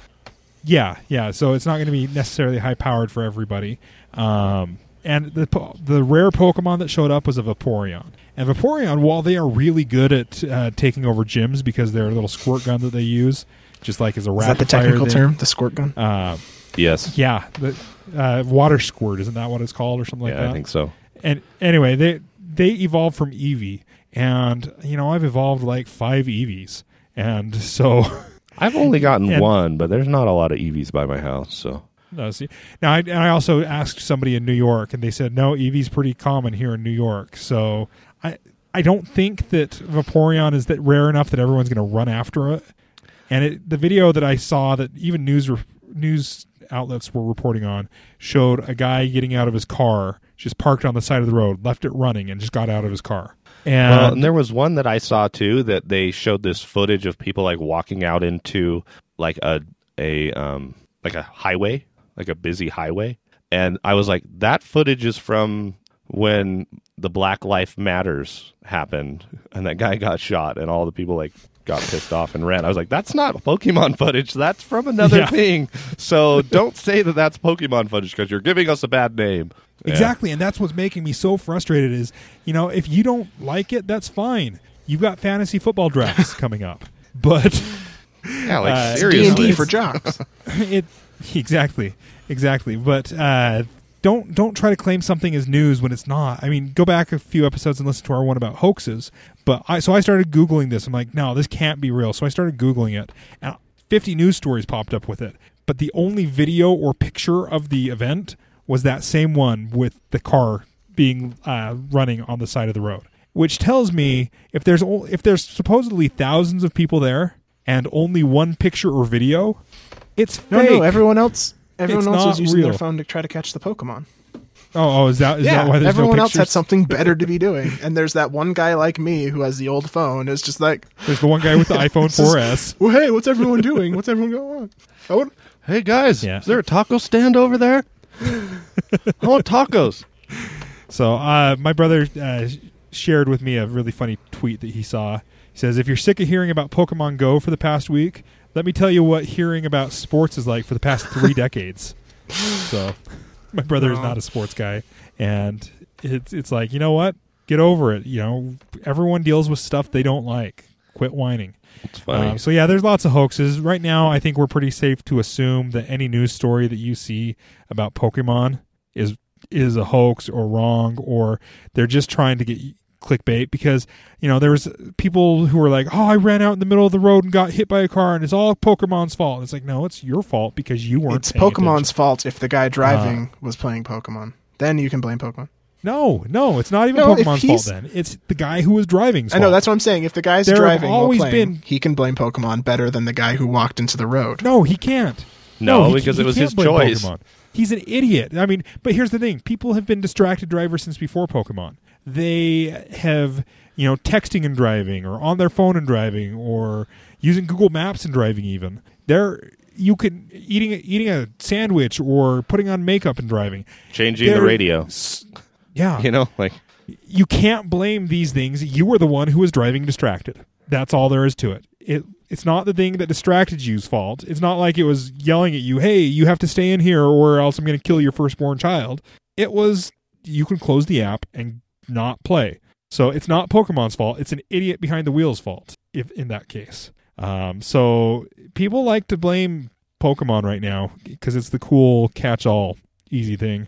Yeah. So it's not going to be necessarily high powered for everybody. And the rare Pokemon that showed up was a Vaporeon. And Vaporeon, while they are really good at taking over gyms because they're a little squirt gun that they use, just like as a is that rapid the technical fire term? The squirt gun? Yes. Yeah, the water squirt, isn't that what it's called, or something like that? I think so. And anyway, they evolved from Eevee, and I've evolved like 5 Eevees, and so I've only gotten And- one, but there's not a lot of EVs by my house. So no. See, now I also asked somebody in New York, and they said no, Eevee's pretty common here in New York. So I don't think that Vaporeon is that rare enough that everyone's going to run after it. And the video that I saw that even news outlets were reporting on showed a guy getting out of his car, just parked on the side of the road, left it running, and just got out of his car. and there was one that I saw too that they showed this footage of people like walking out into like a highway, like a busy highway, and I was like, that footage is from when the Black Lives Matters happened, and that guy got shot, and all the people like got pissed off and ran. I was like, that's not Pokemon footage. That's from another thing. So don't say that that's Pokemon footage because you're giving us a bad name. Exactly, and that's what's making me so frustrated is, if you don't like it, that's fine. You've got fantasy football drafts coming up. But Yeah, like D&D seriously. for jocks. exactly. But don't try to claim something as news when it's not. I mean, go back a few episodes and listen to our one about hoaxes. But I started Googling this. I'm like, no, this can't be real. So I started Googling it, and 50 news stories popped up with it. But the only video or picture of the event was that same one with the car being running on the side of the road, which tells me if there's supposedly thousands of people there and only one picture or video, it's fake. No, everyone else It's was not using their real. phone to try to catch the Pokemon. Is that why there's everyone no else pictures? had something better to be doing, and there's that one guy like me who has the old phone. It's just like, There's the one guy with the iPhone 4S. well, hey, what's everyone doing? What's everyone going on? Hey guys, Yeah. is there a taco stand over there? I want tacos. So my brother shared with me a really funny tweet that he saw. He says, if you're sick of hearing about Pokemon Go for the past week, let me tell you what hearing about sports is like for the past 3 decades. So my brother is not a sports guy. And it's like, you know what? Get over it. Everyone deals with stuff they don't like. Quit whining. It's funny. So yeah, there's lots of hoaxes. Right now, I think we're pretty safe to assume that any news story that you see about Pokemon is a hoax or wrong, or they're just trying to get clickbait because, there was people who were like, oh, I ran out in the middle of the road and got hit by a car and it's all Pokemon's fault. And it's like, no, it's your fault because you weren't It's paying Pokemon's attention. fault if the guy driving was playing Pokemon. Then you can blame Pokemon. No, it's not even No, if Pokemon's fault he's- then. It's the guy who was driving's I know, fault. that's what I'm saying. If the guy's There have driving while always playing, been- he can blame Pokemon better than the guy who walked into the road. No, he can't. No, he- because he it was can't his blame choice. Pokemon. He's an idiot. I mean, but here's the thing. People have been distracted drivers since before Pokemon. They have, texting and driving, or on their phone and driving, or using Google Maps and driving even. You could eating a sandwich or putting on makeup and driving. Changing the They're- radio. Yeah. Like You can't blame these things. You were the one who was driving distracted. That's all there is to it. It's not the thing that distracted you's fault. It's not like it was yelling at you, hey, you have to stay in here or else I'm going to kill your firstborn child. It was, you can close the app and not play. So it's not Pokemon's fault. It's an idiot behind the wheel's fault, if in that case. So people like to blame Pokemon right now because it's the cool catch-all easy thing.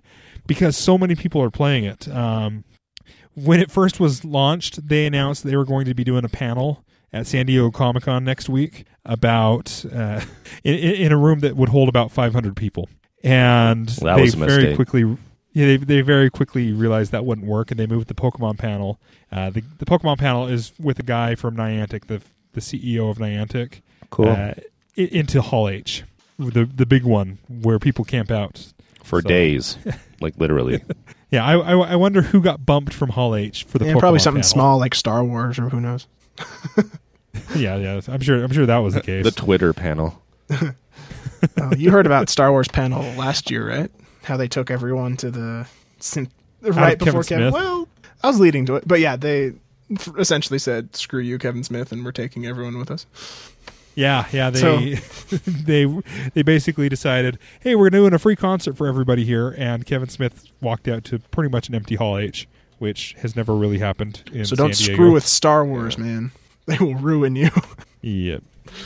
because so many people are playing it. When it first was launched, they announced they were going to be doing a panel at San Diego Comic-Con next week about in a room that would hold about 500 people. And That was a mistake. They very quickly realized that wouldn't work, and they moved the Pokemon panel. The Pokemon panel is with a guy from Niantic, the CEO of Niantic, Cool. into Hall H, the big one where people camp out For days, like literally. Yeah, I wonder who got bumped from Hall H for the Pokemon probably something panel. small like Star Wars or who knows. Yeah, I'm sure that was the case. The Twitter panel. Oh, you heard about Star Wars panel last year, right? How they took everyone to the right before Kevin Smith? Well, I was leading to it, but yeah, they essentially said, "Screw you, Kevin Smith," and we're taking everyone with us. Yeah, they they basically decided, hey, we're doing a free concert for everybody here, and Kevin Smith walked out to pretty much an empty Hall H, which has never really happened in So don't San Diego. screw with Star Wars, man. They will ruin you. Yep.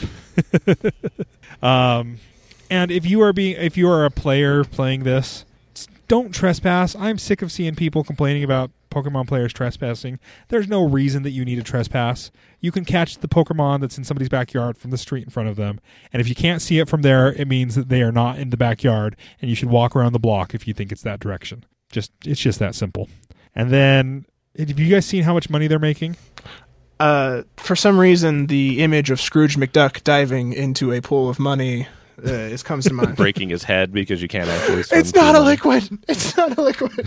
And if you are a player playing this, don't trespass. I'm sick of seeing people complaining about Pokemon players trespassing. There's no reason that you need to trespass. You can catch the Pokemon that's in somebody's backyard from the street in front of them. And if you can't see it from there, it means that they are not in the backyard, and you should walk around the block if you think it's that direction. It's just that simple. And then, have you guys seen how much money they're making? For some reason, the image of Scrooge McDuck diving into a pool of money comes to mind. Breaking his head because you can't actually swim. It's not a liquid. It's not a liquid.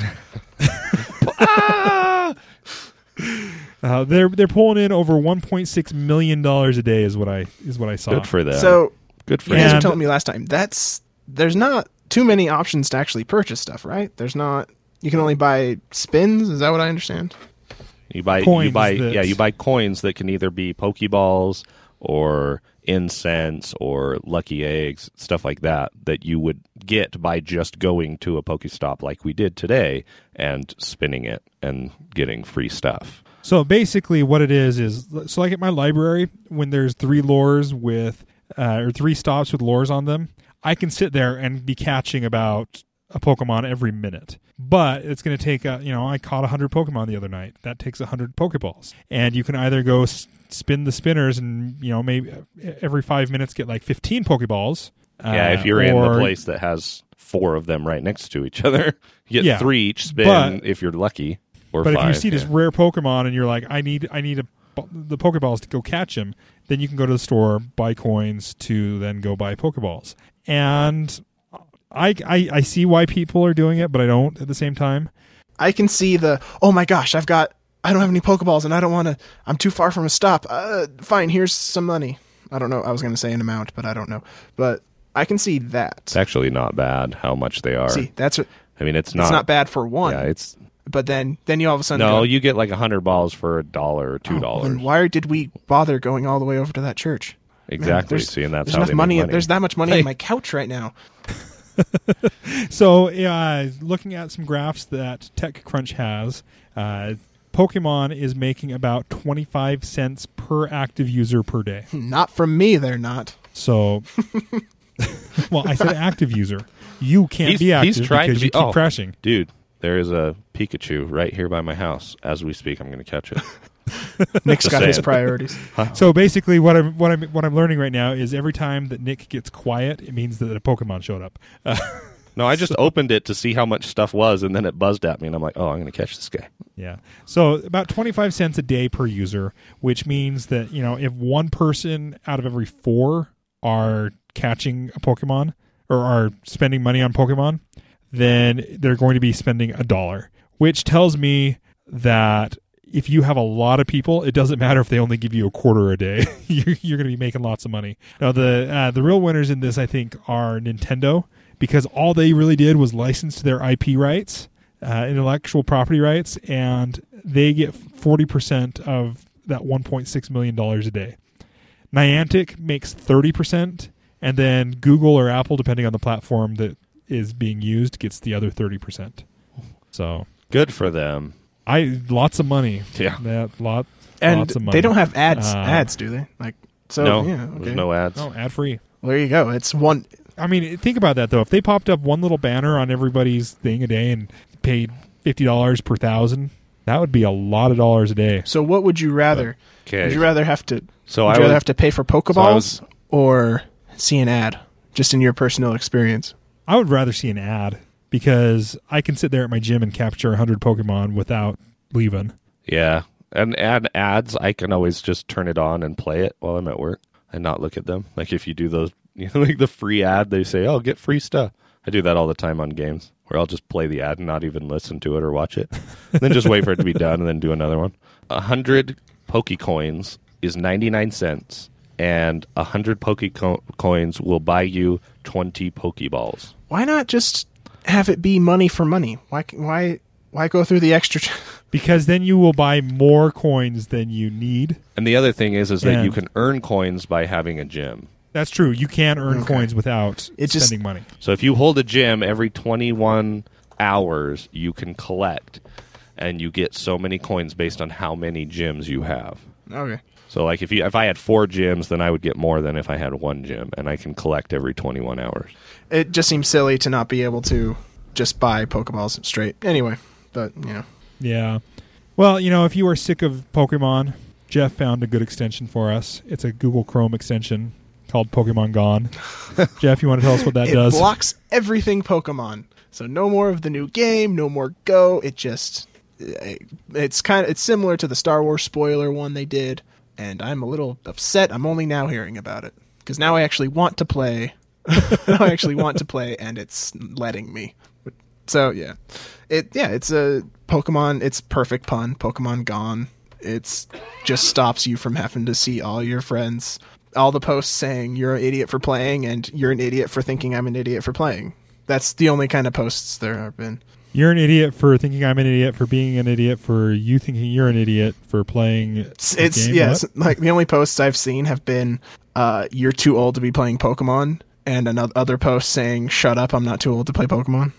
They're pulling in over $1.6 million a day is what I saw. Good for them. So Good for you guys them. were telling me last time there's not too many options to actually purchase stuff, right? You can only buy spins. Is that what I understand? You buy coins that can either be Pokeballs or incense or lucky eggs, stuff like that you would get by just going to a Pokestop like we did today and spinning it and getting free stuff. So basically what it is so like at my library, when there's 3 lures with or 3 stops with lures on them, I can sit there and be catching about a Pokemon every minute. But it's going to take I caught 100 Pokemon the other night. That takes 100 Pokeballs. And you can either go spin the spinners and maybe every 5 minutes get like 15 Pokeballs. If you're in the place that has 4 of them right next to each other, you get 3 each spin if you're lucky. Or but 5, if you see this rare Pokemon and you're like, I need the Pokeballs to go catch him, then you can go to the store, buy coins to then go buy Pokeballs. And I see why people are doing it, but I don't at the same time. I can see oh my gosh, I don't have any Pokeballs and I don't want to, I'm too far from a stop. Fine, here's some money. I don't know. I was going to say an amount, but I don't know. But I can see that. It's actually not bad how much they are. See, it's it's not bad for one. Yeah, it's. But then you all of a sudden you get like 100 balls for $1 or $2. Then why did we bother going all the way over to that church? Exactly. Man, See, and that's there's how enough they make money. money. There's that much money on my couch right now. So, looking at some graphs that TechCrunch has, Pokemon is making about 25 cents per active user per day. Not from me, they're not. So, well, I said active user. You can't be active because you keep crashing. Dude, there is a Pikachu right here by my house. As we speak, I'm going to catch it. Nick's got his priorities. So basically, what I'm learning right now is every time that Nick gets quiet, it means that a Pokemon showed up. No, I just opened it to see how much stuff was, and then it buzzed at me, and I'm like, oh, I'm going to catch this guy. Yeah. So about 25 cents a day per user, which means that if one person out of every 4 are catching a Pokemon or are spending money on Pokemon, then they're going to be spending $1, which tells me that if you have a lot of people, it doesn't matter if they only give you $0.25 a day. You're going to be making lots of money. Now, the real winners in this, I think, are Nintendo, because all they really did was license their IP rights, intellectual property rights, and they get 40% of that $1.6 million a day. Niantic makes 30%, and then Google or Apple, depending on the platform that is being used, gets the other 30%. So good for them. Lots of money. Yeah. Lots of money. They don't have ads, do they? No, yeah, okay. there's no ads. No, ad free. Well, there you go. It's one. I mean, think about that though. If they popped up one little banner on everybody's thing a day and paid $50 per 1,000, that would be a lot of dollars a day. So what would you rather? Okay. Would you rather have to? So would I you rather would- have to pay for Pokeballs or see an ad? Just in your personal experience. I would rather see an ad because I can sit there at my gym and capture 100 Pokemon without leaving. Yeah. And ads, I can always just turn it on and play it while I'm at work and not look at them. Like if you do those, like the free ad, they say, "Oh, get free stuff." I do that all the time on games where I'll just play the ad and not even listen to it or watch it. Then just wait for it to be done and then do another one. 100 Pokecoins is 99 cents, and 100 Pokecoins will buy you 20 Pokeballs. Why not just have it be money for money? Why go through the extra? Because then you will buy more coins than you need. And the other thing is that And- you can earn coins by having a gym. That's true. You can earn Okay. coins without It just- spending money. So if you hold a gym every 21 hours, you can collect, and you get so many coins based on how many gyms you have. Okay. So like if I had 4 gyms, then I would get more than if I had 1 gym, and I can collect every 21 hours. It just seems silly to not be able to just buy Pokeballs straight. Anyway, but Yeah. Well, if you are sick of Pokemon, Jeff found a good extension for us. It's a Google Chrome extension called Pokemon Gone. Jeff, you want to tell us what that it does? blocks everything Pokemon. So no more of the new game, no more Go. It just it's similar to the Star Wars spoiler one they did, and I'm a little upset. I'm only now hearing about it because now I actually want to play. And it's letting me. So yeah, it's a Pokemon. It's perfect pun. Pokemon Gone. It's just stops you from having to see all your friends. All the posts saying you're an idiot for playing and you're an idiot for thinking I'm an idiot for playing. That's the only kind of posts there have been. You're an idiot for thinking I'm an idiot for being an idiot for you thinking you're an idiot for playing. It's game. yes, What? like the only posts I've seen have been you're too old to be playing Pokemon, and other posts saying shut up, I'm not too old to play Pokemon.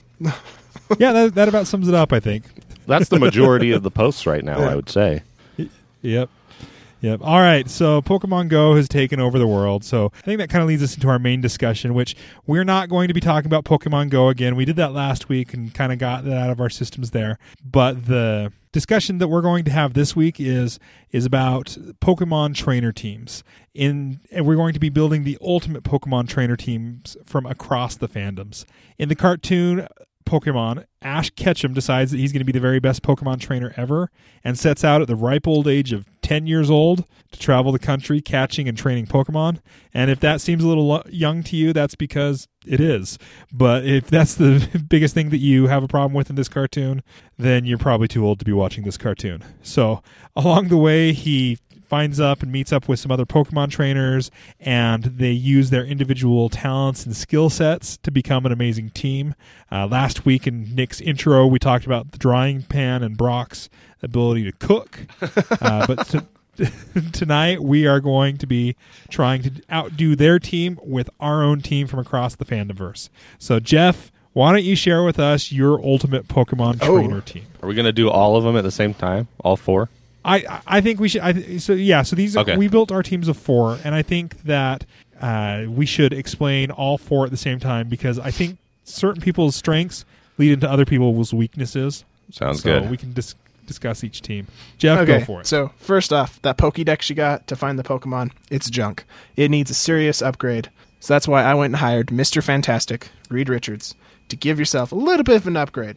Yeah, that about sums it up, I think. That's the majority of the posts right now, I would say. Yep. All right. So Pokemon Go has taken over the world. So I think that kind of leads us into our main discussion, which we're not going to be talking about Pokemon Go again. We did that last week and kind of got that out of our systems there. But the discussion that we're going to have this week is about Pokemon trainer teams. And we're going to be building the ultimate Pokemon trainer teams from across the fandoms. In the cartoon Pokemon, Ash Ketchum decides that he's going to be the very best Pokemon trainer ever and sets out at the ripe old age of 10 years old to travel the country catching and training Pokemon. And if that seems a little young to you, that's because it is. But if that's the biggest thing that you have a problem with in this cartoon, then you're probably too old to be watching this cartoon. So along the way, he finds up and meets up with some other Pokemon trainers, and they use their individual talents and skill sets to become an amazing team. Last week in Nick's intro, we talked about the drying pan and Brock's ability to cook. But tonight, we are going to be trying to outdo their team with our own team from across the fandomverse. So, Jeff, why don't you share with us your ultimate Pokemon trainer team? Are we going to do all of them at the same time? All 4? I think we should. So these Okay. we built our teams of 4, and I think that we should explain all 4 at the same time because I think certain people's strengths lead into other people's weaknesses. Sounds so good. we can discuss each team. Jeff, Okay, go for it. so first off, that Pokédex you got to find the Pokemon, it's junk. It needs a serious upgrade. So that's why I went and hired Mr. Fantastic, Reed Richards, to give yourself a little bit of an upgrade.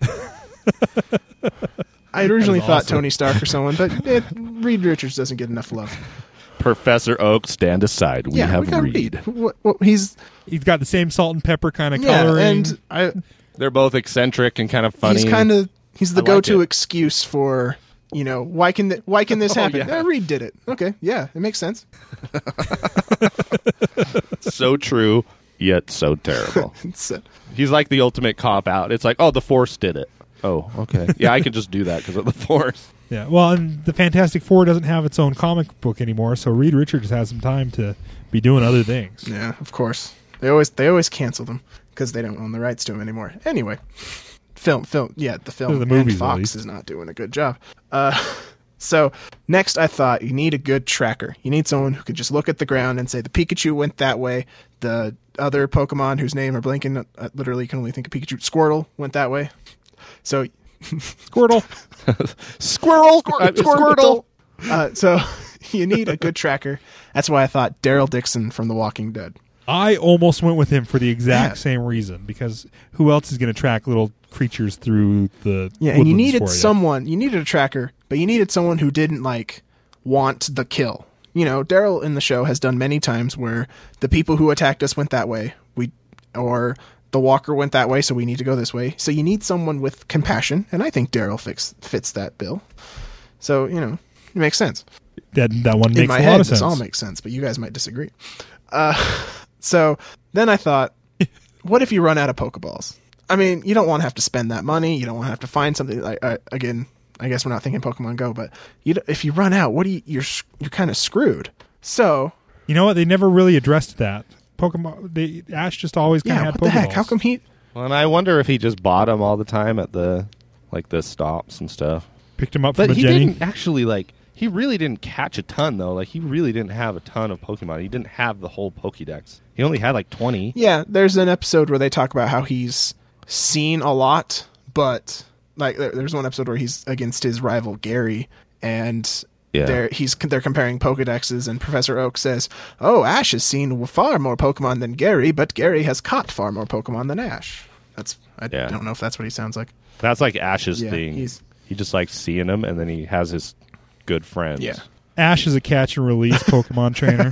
I originally thought awesome. Tony Stark or someone, but Reed Richards doesn't get enough love. Professor Oak, stand aside. We have we got Reed. What, he's He's got the same salt and pepper kind of coloring. and They're both eccentric and kind of funny. he's the I like go-to it. excuse for why can this happen? yeah. Reed did it. Okay, yeah, it makes sense. So true, yet so terrible. It's, He's like the ultimate cop-out. It's like, oh, the Force did it. Oh, okay. Yeah, I could just do that because of the Force. Yeah, well, and the Fantastic Four doesn't have its own comic book anymore, so Reed Richards has some time to be doing other things. yeah, of course. They always cancel them because they don't own the rights to them anymore. Anyway, film. Yeah, the film. The movies, and at Fox least. is not doing a good job. So next I thought you need a good tracker. You need someone who can just look at the ground and say the Pikachu went that way. The other Pokemon whose name are blinking, I literally can only think of Pikachu. Squirtle went that way. So Squirtle. Squirtle. So you need a good tracker. That's why I thought Daryl Dixon from The Walking Dead. I almost went with him for the exact same reason, because who else is going to track little creatures through the Yeah, and you woodlands needed for someone. You needed a tracker, but you needed someone who didn't want the kill. You know, Daryl in the show has done many times where the people who attacked us went that way, or the walker went that way, so we need to go this way. So you need someone with compassion, and I think Daryl fits that bill. So it makes sense. That one makes In my a head, lot of sense. this all makes sense, but you guys might disagree. So then I thought, what if you run out of Pokeballs? I mean, you don't want to have to spend that money. You don't want to have to find something like again. I guess we're not thinking Pokemon Go, but if you run out, you're kind of screwed. So You know what? They never really addressed that. Pokemon. Ash just always kind of had what the heck? Pokeballs. How come he? Well, and I wonder if he just bought them all the time at the stops and stuff. Picked him up But from a he Jenny? didn't actually he really didn't catch a ton though. He really didn't have a ton of Pokemon. He didn't have the whole Pokédex. He only had 20. Yeah, there's an episode where they talk about how he's seen a lot, but there's one episode where he's against his rival Gary, and they're comparing Pokedexes, and Professor Oak says, "Oh, Ash has seen far more Pokemon than Gary, but Gary has caught far more Pokemon than Ash." I don't know if that's what he sounds like. That's Ash's thing. He just likes seeing them, and then he has his good friends. Yeah. Ash is a catch and release Pokemon trainer.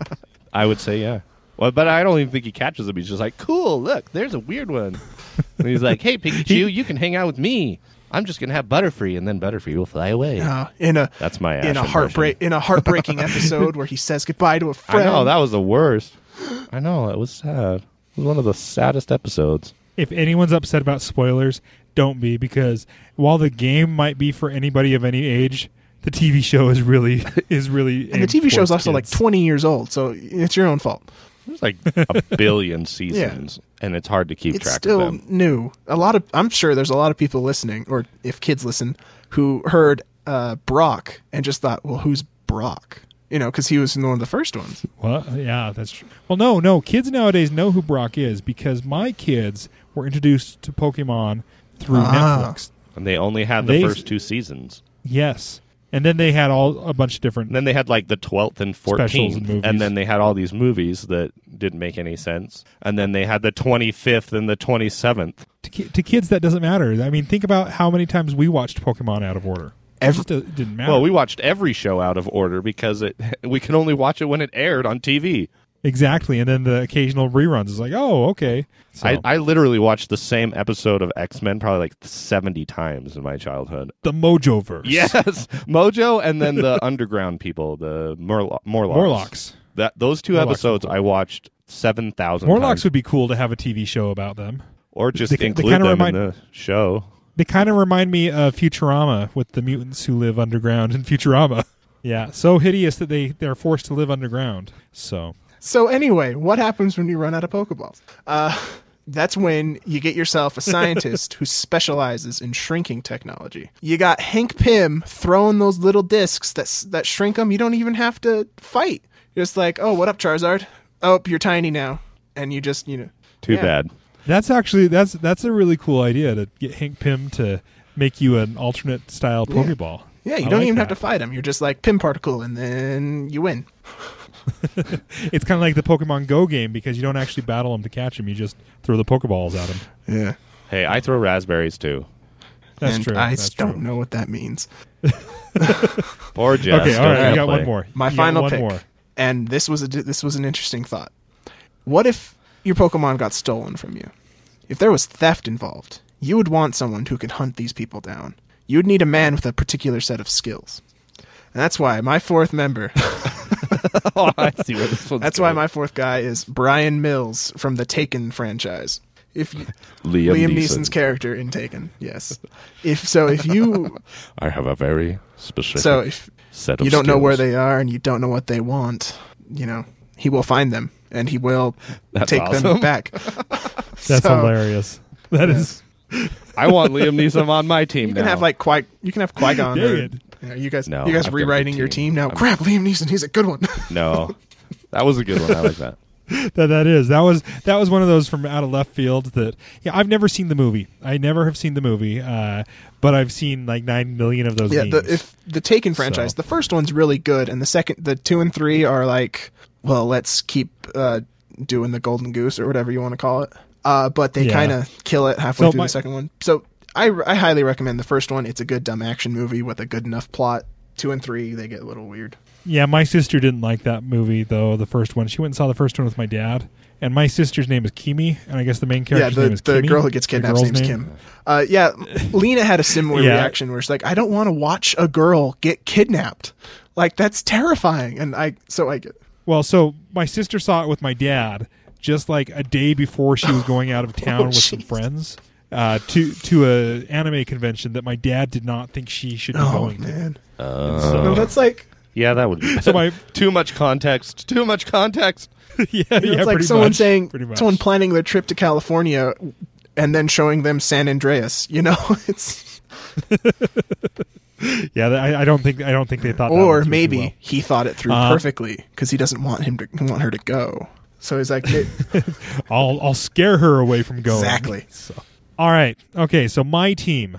I would say yeah. Well, but I don't even think he catches them. He's just like, cool, look, there's a weird one. And he's like, hey, Pikachu, you can hang out with me. I'm just going to have Butterfree, and then Butterfree will fly away. That's my Ash in a heartbreaking episode where he says goodbye to a friend. I know, that was the worst. I know, it was sad. It was one of the saddest episodes. If anyone's upset about spoilers, don't be, because while the game might be for anybody of any age, the TV show is really and the TV show is also 20 years old, so it's your own fault. There's a billion seasons, and it's hard to keep track of them. It's still new. I'm sure there's a lot of people listening, or if kids listen, who heard Brock and just thought, well, who's Brock? Because he was in one of the first ones. Well, yeah, that's true. Well, no. Kids nowadays know who Brock is, because my kids were introduced to Pokemon through Netflix. And they only had the first 2 seasons. Yes. And then they had a bunch of different... And then they had the 12th and 14th. And then they had all these movies that didn't make any sense. And then they had the 25th and the 27th. To kids, that doesn't matter. I mean, think about how many times we watched Pokemon out of order. It didn't matter. Well, we watched every show out of order because we can only watch it when it aired on TV. Exactly. And then the occasional reruns is okay. So, I literally watched the same episode of X-Men probably 70 times in my childhood. The Mojoverse. Yes, Mojo, and then the underground people, the Morlocks. Those 2 episodes I watched 7,000 times. Morlocks would be cool to have a TV show about them. Or just include them in the show. They kind of remind me of Futurama with the mutants who live underground in Futurama. Yeah, so hideous that they're forced to live underground. So anyway, what happens when you run out of Pokeballs? That's when you get yourself a scientist who specializes in shrinking technology. You got Hank Pym throwing those little discs that shrink them. You don't even have to fight. You're just like, oh, what up, Charizard? Oh, you're tiny now. And you just, Too bad. That's actually, that's a really cool idea, to get Hank Pym to make you an alternate style Pokeball. Yeah, you don't even have to fight him. You're just like Pym Particle, and then you win. It's kind of like the Pokemon Go game, because you don't actually battle them to catch them. You just throw the Pokeballs at them. Yeah. Hey, I throw raspberries too. That's true. I don't know what that means. Or Jess. Okay, all right. I got one more. My final pick. And this was an interesting thought. What if your Pokemon got stolen from you? If there was theft involved, you would want someone who could hunt these people down. You would need a man with a particular set of skills. And that's why my 4th member... Oh, I see where this one's That's going. why my 4th guy is Brian Mills from the Taken franchise. Liam Neeson's character in Taken, yes. If you... I have a very specific set of you don't know skills. where they are and you don't know what they want, he will find them and he will take them back. That's hilarious. That is... I want Liam Neeson on my team You now. can have Qui-Gon Yeah, you guys No, I've got a good rewriting your team. team now. I'm- Crap, Liam Neeson, he's a good one. No, that was a good one. I like that. That was one of those from out of left field that I've never seen the movie. I never have seen the movie, but I've seen like 9 million of those. Yeah, memes. if the Taken franchise, the first one's really good, and the 2 and 3 are like, well, let's keep doing the Golden Goose or whatever you want to call it. But they kind of kill it halfway through the second one. So I highly recommend the first one. It's a good dumb action movie with a good enough plot. 2 and 3, they get a little weird. Yeah, my sister didn't like that movie though. The first one, she went and saw the first one with my dad. And my sister's name is Kimi, and I guess the main character's name is the Kimmy. girl who gets kidnapped name's Kim. Lena had a similar Yeah. reaction where she's like, I don't want to watch a girl get kidnapped. Like, that's terrifying. And I get it. Well, so my sister saw it with my dad just like a day before she was going out of town with some friends to a anime convention that my dad did not think she should be going to. Man. So, No, that's like, Yeah, that would be. So my- too much context. Too much context. it's like someone saying, someone planning their trip to California and then showing them San Andreas, it's... Yeah, I don't think they thought. Or that through maybe too well. he thought it through perfectly because he doesn't want her to go. So he's like, I'll scare her away from going. Exactly. So, all right. Okay. So my team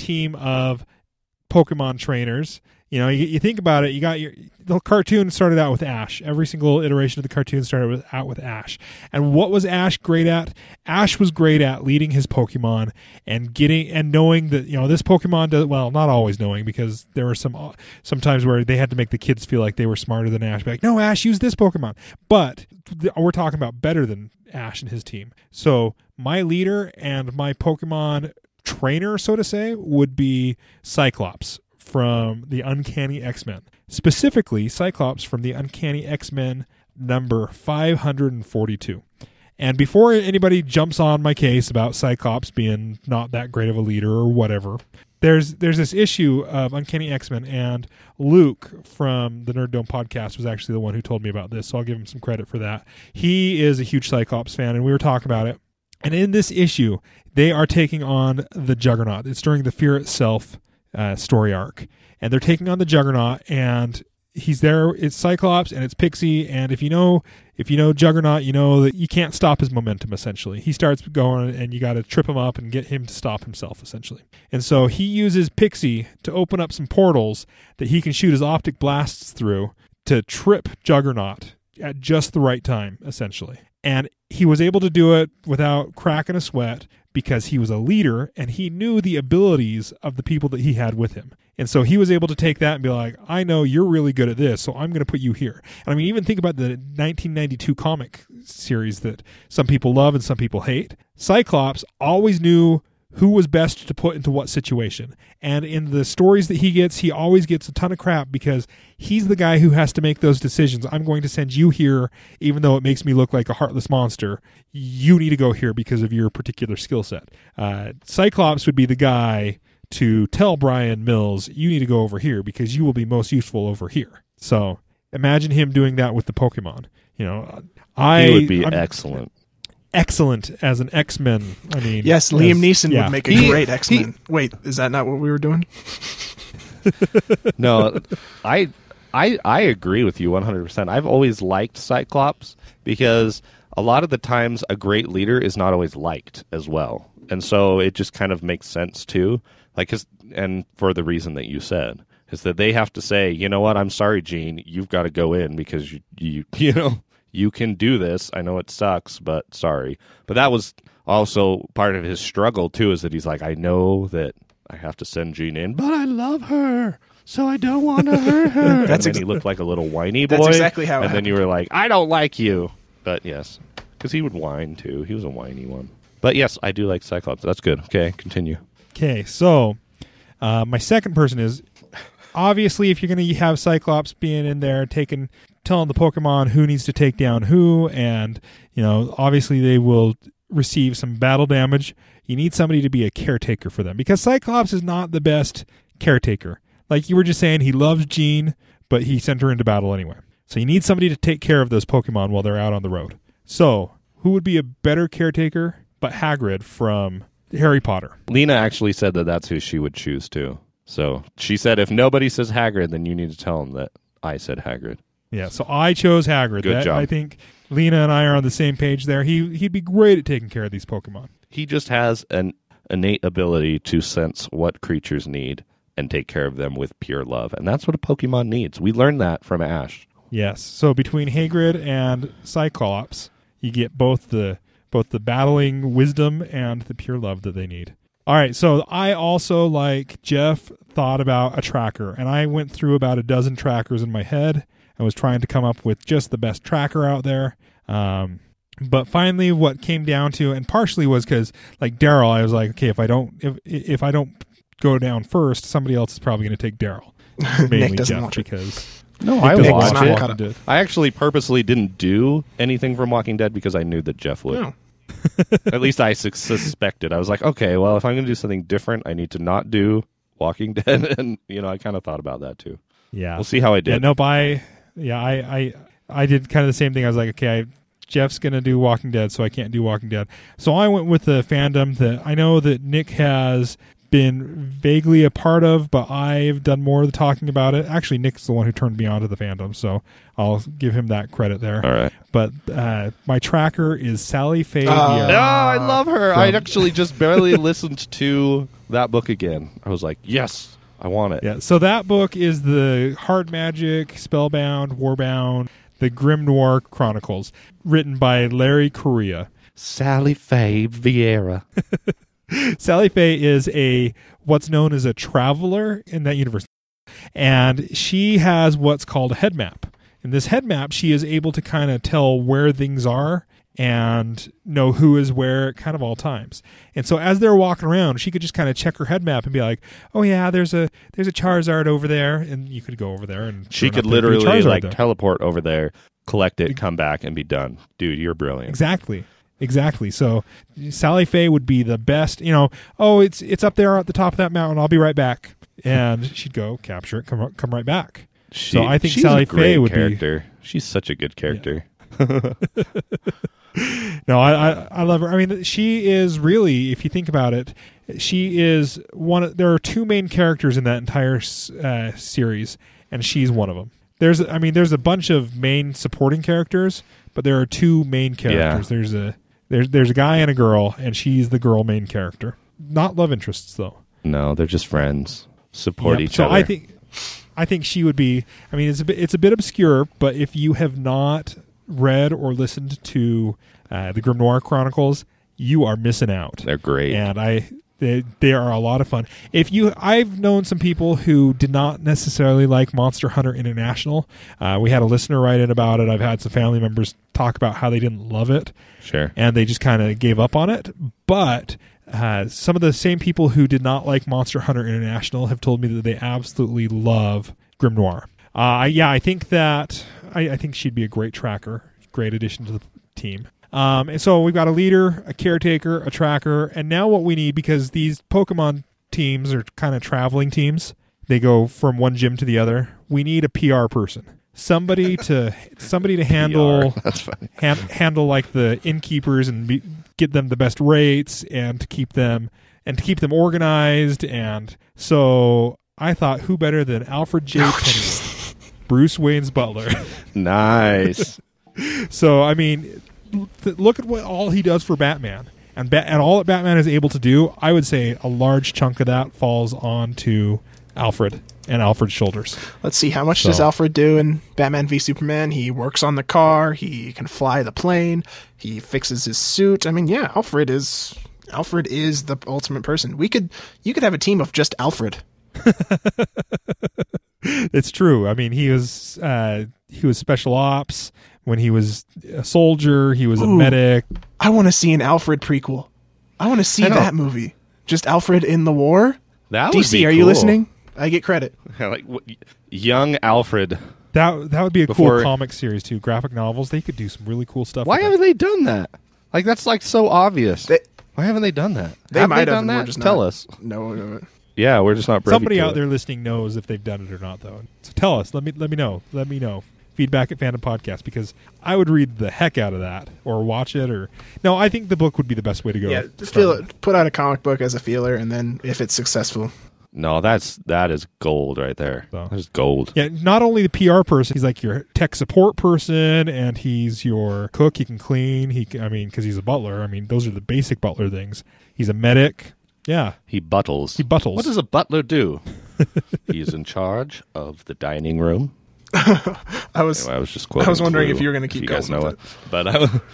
of Pokemon trainers. You think about it. You got the cartoon started out with Ash. Every single iteration of the cartoon started out with Ash. And what was Ash great at? Ash was great at leading his Pokemon and knowing that this Pokemon does well. Not always knowing, because there were sometimes where they had to make the kids feel like they were smarter than Ash. Be like, no, Ash, use this Pokemon. But we're talking about better than Ash and his team. So my leader and my Pokemon trainer, so to say, would be Cyclops from the Uncanny X-Men. Specifically, Cyclops from the Uncanny X-Men number 542. And before anybody jumps on my case about Cyclops being not that great of a leader or whatever, there's this issue of Uncanny X-Men, and Luke from the Nerd Dome podcast was actually the one who told me about this, so I'll give him some credit for that. He is a huge Cyclops fan, and we were talking about it. And in this issue, they are taking on the Juggernaut. It's during the Fear Itself story arc, and they're taking on the Juggernaut, and he's there. It's Cyclops and it's Pixie, and if you know Juggernaut, you know that you can't stop his momentum. Essentially, he starts going, and you got to trip him up and get him to stop himself. Essentially, and so he uses Pixie to open up some portals that he can shoot his optic blasts through to trip Juggernaut at just the right time. Essentially, and he was able to do it without cracking a sweat, because he was a leader and he knew the abilities of the people that he had with him. And so he was able to take that and be like, I know you're really good at this, so I'm going to put you here. And I mean, even think about the 1992 comic series that some people love and some people hate. Cyclops always knew who was best to put into what situation. And in the stories that he always gets a ton of crap because he's the guy who has to make those decisions. I'm going to send you here, even though it makes me look like a heartless monster. You need to go here because of your particular skill set. Cyclops would be the guy to tell Brian Mills, you need to go over here because you will be most useful over here. So imagine him doing that with the Pokemon. He would be excellent. Excellent as an X-Men. I mean, yes, Liam Neeson would make a great X-Men. Wait, is that not what we were doing? No, I agree with you 100%. I've always liked Cyclops because a lot of the times a great leader is not always liked as well. And so it just kind of makes sense too. And for the reason that you said, is that they have to say, you know what, I'm sorry, Gene, you've got to go in because you can do this. I know it sucks, but sorry. But that was also part of his struggle, too, is that he's like, I know that I have to send Jean in, but I love her, so I don't want to hurt her. And then he looked like a little whiny boy. That's exactly how it happened. Then you were like, I don't like you. But yes, because he would whine, too. He was a whiny one. But yes, I do like Cyclops. That's good. Okay, continue. Okay, so my second person is, obviously, if you're going to have Cyclops being in there, telling the Pokemon who needs to take down who, and obviously they will receive some battle damage. You need somebody to be a caretaker for them, because Cyclops is not the best caretaker. Like you were just saying, he loves Jean, but he sent her into battle anyway. So you need somebody to take care of those Pokemon while they're out on the road. So who would be a better caretaker but Hagrid from Harry Potter? Lena actually said that that's who she would choose too. So she said, if nobody says Hagrid, then you need to tell them that I said Hagrid. Yeah, so I chose Hagrid. Good job. I think Lena and I are on the same page there. He'd be great at taking care of these Pokemon. He just has an innate ability to sense what creatures need and take care of them with pure love. And that's what a Pokemon needs. We learned that from Ash. Yes. So between Hagrid and Cyclops, you get both the battling wisdom and the pure love that they need. All right, so I also, like Jeff, thought about a tracker, and I went through about a dozen trackers in my head and was trying to come up with just the best tracker out there. But finally, what came down to, and partially was because, like Daryl, I was like, okay, if I don't go down first, somebody else is probably going to take Daryl. Nick doesn't Jeff, watch it. because No, Nick I doesn't watched watch it. Walking Dead. I actually purposely didn't do anything from Walking Dead because I knew that Jeff would. No. At least I suspected. I was like, okay, well, if I'm going to do something different, I need to not do Walking Dead. And, I kind of thought about that too. Yeah. We'll see how I did. I did kind of the same thing. I was like, okay, Jeff's going to do Walking Dead, so I can't do Walking Dead. So I went with the fandom that I know that Nick has been vaguely a part of, but I've done more of the talking about it. Actually, Nick's the one who turned me on to the fandom, so I'll give him that credit there. All right. But my tracker is Sally Faye Oh, Vieira. I love her. I actually just barely listened to that book again. I was like, yes, I want it. Yeah, so that book is the Hard Magic, Spellbound, Warbound, the Grim Noir Chronicles, written by Larry Correia. Sally Faye Vieira. Sally Faye is what's known as a traveler in that universe. And she has what's called a head map. In this head map, she is able to kind of tell where things are and know who is where at kind of all times. And so as they're walking around, she could just kind of check her head map and be like, oh yeah, there's a Charizard over there. And you could go over there. And She could literally teleport over there, collect it, come back, and be done. Dude, you're brilliant. Exactly. So Sally Faye would be the best, it's up there at the top of that mountain. I'll be right back. And she'd go capture it, come right back. So I think Sally Faye would be. She's such a good character. Yeah. No, I love her. I mean, she is really, if you think about it, she is there are two main characters in that entire series, and she's one of them. There's a bunch of main supporting characters, but there are two main characters. Yeah. There's a guy and a girl, and she's the girl main character. Not love interests, though. No, they're just friends. Support each other. So I think she would be. I mean, it's a bit obscure, but if you have not read or listened to the Grim Noir Chronicles, you are missing out. They're great, and they are a lot of fun. I've known some people who did not necessarily like Monster Hunter International. We had a listener write in about it. I've had some family members talk about how they didn't love it. Sure. And they just kind of gave up on it. But some of the same people who did not like Monster Hunter International have told me that they absolutely love Grim Noir. I think that I think she'd be a great tracker, great addition to the team. And so we've got a leader, a caretaker, a tracker, and now what we need, because these Pokemon teams are kind of traveling teams, they go from one gym to the other. We need a PR person, somebody to handle That's funny. handle like the innkeepers and get them the best rates, and to keep them organized. And so I thought, who better than Alfred J. Pennyworth, Bruce Wayne's butler? Nice. So I mean, look at what all he does for Batman, and all that Batman is able to do. I would say a large chunk of that falls onto Alfred and Alfred's shoulders. Let's see, how much does Alfred do in Batman v Superman? He works on the car, he can fly the plane, he fixes his suit. I mean, yeah, Alfred is the ultimate person. You could have a team of just Alfred. It's true. I mean, he was special ops. When he was a soldier, he was a medic. I want to see an Alfred prequel. I want to see that movie. Just Alfred in the war. That would DC, be are cool. you listening? I get credit. Like young Alfred. That would be a cool comic series too. Graphic novels. They could do some really cool stuff. Why haven't they done that? Like, that's like so obvious. Why haven't they done that? They might have done that. Tell us. No. Yeah, we're just not. Somebody out there listening knows if they've done it or not, though. So tell us. Let me know. Let me know. Feedback at Fandom Podcast, because I would read the heck out of that or watch it. No, I think the book would be the best way to go. Yeah, put out a comic book as a feeler, and then if it's successful, No, that is gold right there. So. That's gold. Yeah, not only the PR person, he's like your tech support person, and he's your cook. He can clean. Because he's a butler. I mean, those are the basic butler things. He's a medic. Yeah. He buttles. What does a butler do? He's in charge of the dining room. I was just quoting. I was wondering Clue, if you were going to keep you going guys know with it. But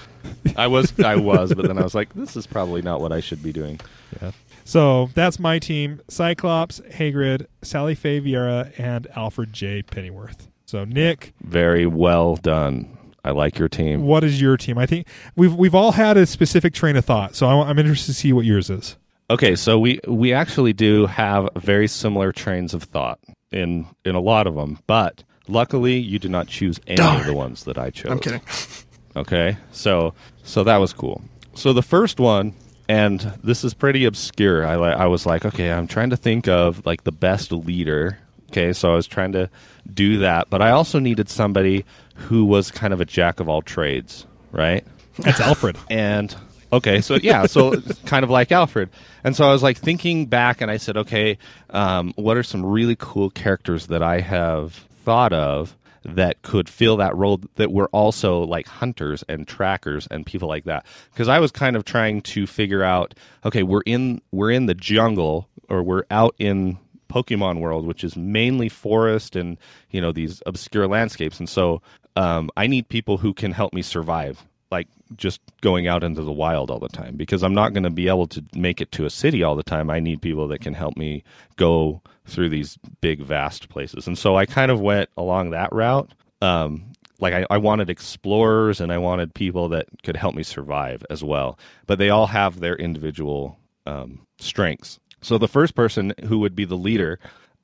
I was, but then I was like, this is probably not what I should be doing. Yeah. So that's my team: Cyclops, Hagrid, Sally Faye Vieira, and Alfred J. Pennyworth. So Nick, very well done. I like your team. What is your team? I think we've all had a specific train of thought, so I'm interested to see what yours is. Okay, so we actually do have very similar trains of thought in a lot of them, but luckily you did not choose any of the ones that I chose. I'm kidding. Okay, so that was cool. So the first one, and this is pretty obscure. I was like, okay, I'm trying to think of like the best leader. Okay, so I was trying to do that, but I also needed somebody who was kind of a jack of all trades, right? That's Alfred. And okay, so yeah, so it's kind of like Alfred. And so I was like thinking back, and I said, okay, what are some really cool characters that I have thought of that could fill that role that were also like hunters and trackers and people like that? Because I was kind of trying to figure out, okay, we're in the jungle, or we're out in Pokemon world, which is mainly forest and these obscure landscapes, and so I need people who can help me survive, like just going out into the wild all the time, because I'm not going to be able to make it to a city all the time. I need people that can help me go through these big, vast places, and so I kind of went along that route. Like I wanted explorers, and I wanted people that could help me survive as well, but they all have their individual strengths. So the first person who would be the leader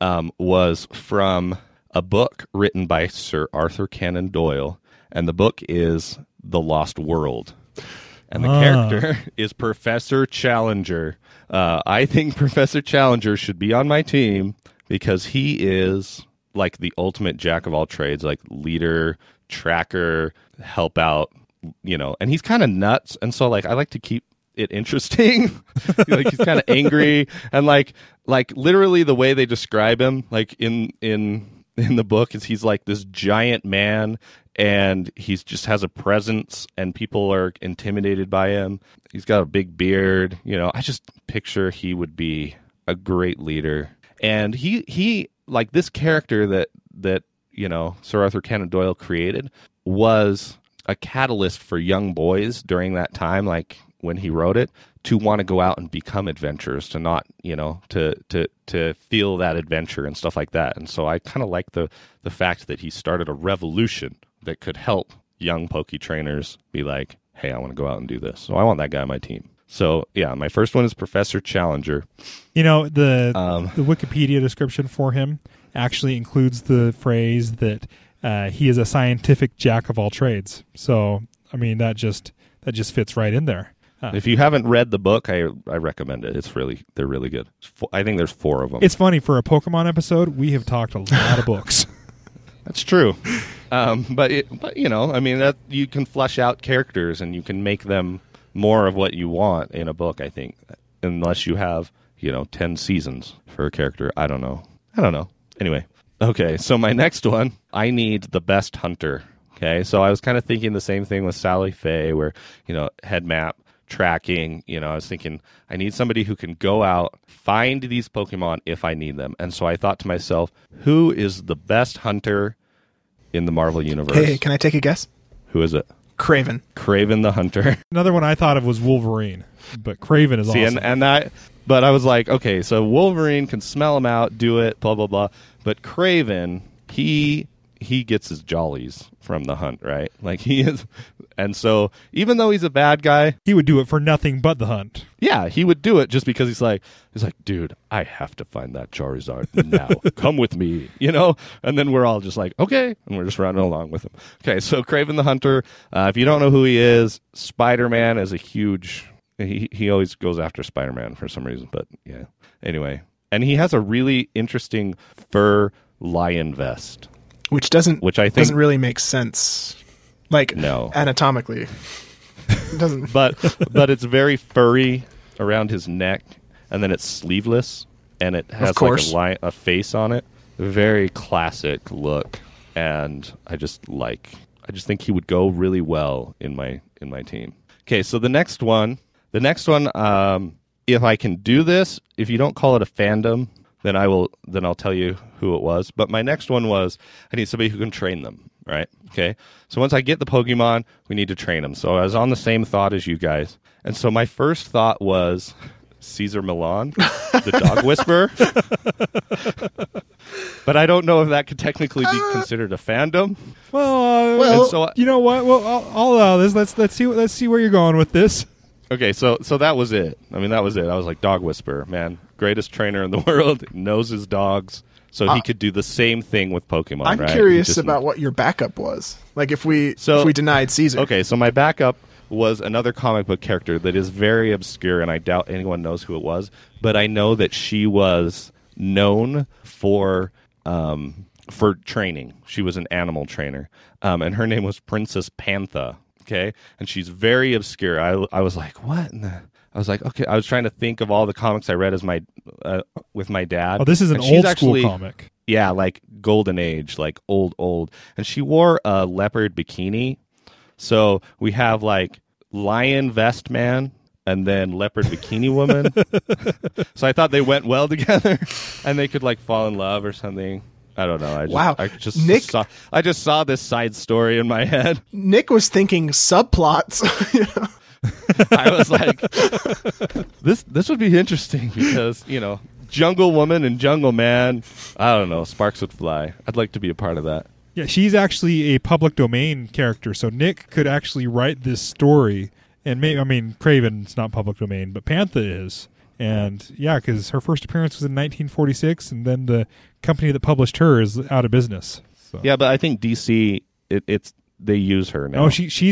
was from a book written by Sir Arthur Conan Doyle, and the book is The Lost World. And the character is Professor Challenger. I think Professor Challenger should be on my team because he is like the ultimate jack of all trades, like leader, tracker, help out, and he's kind of nuts. And so like I like to keep it interesting. Like he's kind of angry, and like literally the way they describe him, like in the book, is he's like this giant man, and he's just has a presence, and people are intimidated by him. He's got a big beard. I just picture he would be a great leader, and he like this character that Sir Arthur Conan Doyle created was a catalyst for young boys during that time, like when he wrote it, to want to go out and become adventurers, to not, to feel that adventure and stuff like that. And so I kind of like the fact that he started a revolution that could help young Poke trainers be like, hey, I want to go out and do this. So I want that guy on my team. So yeah, my first one is Professor Challenger. The Wikipedia description for him actually includes the phrase that he is a scientific jack of all trades. So I mean that just fits right in there. If you haven't read the book, I recommend it. They're really good. I think there's 4 of them. It's funny, for a Pokemon episode, we have talked a lot of books. That's true. But that you can flesh out characters and you can make them more of what you want in a book, I think, unless you have 10 seasons for a character. I don't know. Anyway, okay. So my next one, I need the best hunter. Okay, so I was kind of thinking the same thing with Sally Faye, where head map. Tracking, I was thinking I need somebody who can go out, find these Pokemon if I need them. And so I thought to myself, who is the best hunter in the Marvel Universe? Hey, can I take a guess? Who is it? Craven. Craven the Hunter. Another one I thought of was Wolverine, but Craven is awesome. But I was like, okay, so Wolverine can smell him out, do it, blah, blah, blah. But Craven, he gets his jollies from the hunt, right? Like he is. And so even though he's a bad guy, he would do it for nothing but the hunt. Yeah, he would do it just because he's like, dude, I have to find that Charizard now. Come with me, And then we're all just like, okay, and we're just running along with him. Okay, so Craven the Hunter. If you don't know who he is, Spider-Man is a huge. He always goes after Spider-Man for some reason, but yeah. Anyway, and he has a really interesting fur lion vest, which I think doesn't really make sense. Like, no. Anatomically. It doesn't. But it's very furry around his neck, and then it's sleeveless, and it has course. like a face on it. Very classic look, and I just think he would go really well in my team. Okay, so the next one, if I can do this, if you don't call it a fandom, then I'll tell you who it was. But my next one was, I need somebody who can train them, right? Okay, so once I get the Pokemon, we need to train them. So I was on the same thought as you guys, and so my first thought was Caesar Milan, the dog whisperer. But I don't know if that could technically be considered a fandom. Well, so, you know what? Well, I'll allow this. Let's see where you're going with this. Okay, so that was it. I mean, that was it. I was like, dog whisperer, man, greatest trainer in the world, knows his dogs, so he could do the same thing with Pokemon. I'm right? curious about what your backup was. Like if we denied Caesar. Okay, so my backup was another comic book character that is very obscure, and I doubt anyone knows who it was. But I know that she was known for training. She was an animal trainer, and her name was Princess Pantha. Okay, and she's very obscure. I was like, what? I was like, okay. I was trying to think of all the comics I read as with my dad. Oh, this is an and she's old school comic. Yeah, like Golden Age, like old. And she wore a leopard bikini. So we have like lion vest man and then leopard bikini woman. So I thought they went well together, and they could like fall in love or something. I don't know. I just saw this side story in my head. Nick was thinking subplots. You know? I was like, this would be interesting because, Jungle Woman and Jungle Man, I don't know, sparks would fly. I'd like to be a part of that. Yeah, she's actually a public domain character, so Nick could actually write this story. And Craven's not public domain, but Pantha is. And yeah, because her first appearance was in 1946, and then the company that published her is out of business. So. Yeah, but I think DC, they use her now. No,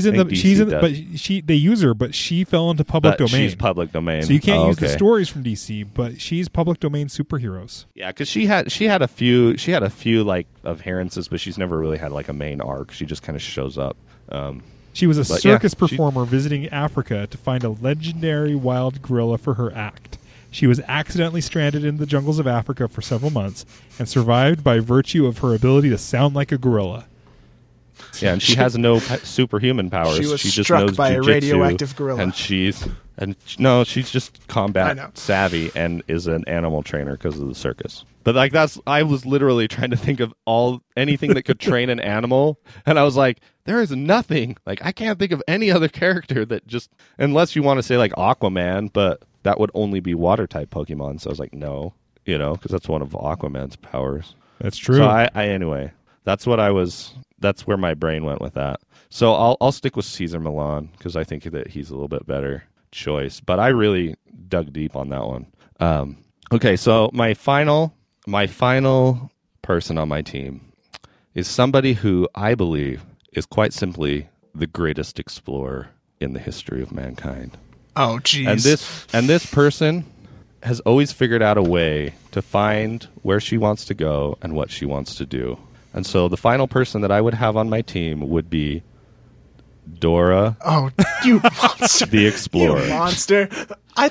they use her, but she fell into public domain. She's public domain, so you can't use the stories from DC, but she's public domain superheroes. Yeah, because she had a few like appearances, but she's never really had like a main arc. She just kind of shows up. She was a circus performer visiting Africa to find a legendary wild gorilla for her act. She was accidentally stranded in the jungles of Africa for several months and survived by virtue of her ability to sound like a gorilla. Yeah, and she has no superhuman powers. She was just struck knows by jujitsu, a radioactive gorilla. And she's just combat savvy and is an animal trainer because of the circus. But like I was literally trying to think of anything that could train an animal, and I was like, there is nothing. Like I can't think of any other character that just, unless you want to say like Aquaman, but that would only be water type Pokemon. So I was like, no, because that's one of Aquaman's powers. That's true. So anyway, that's where my brain went with that. So I'll stick with Caesar Milan because I think that he's a little bit better choice. But I really dug deep on that one. Okay, so my final person on my team is somebody who I believe is quite simply the greatest explorer in the history of mankind. Oh, jeez. And this person has always figured out a way to find where she wants to go and what she wants to do. And so the final person that I would have on my team would be Dora. Oh, you monster. The explorer. You monster. I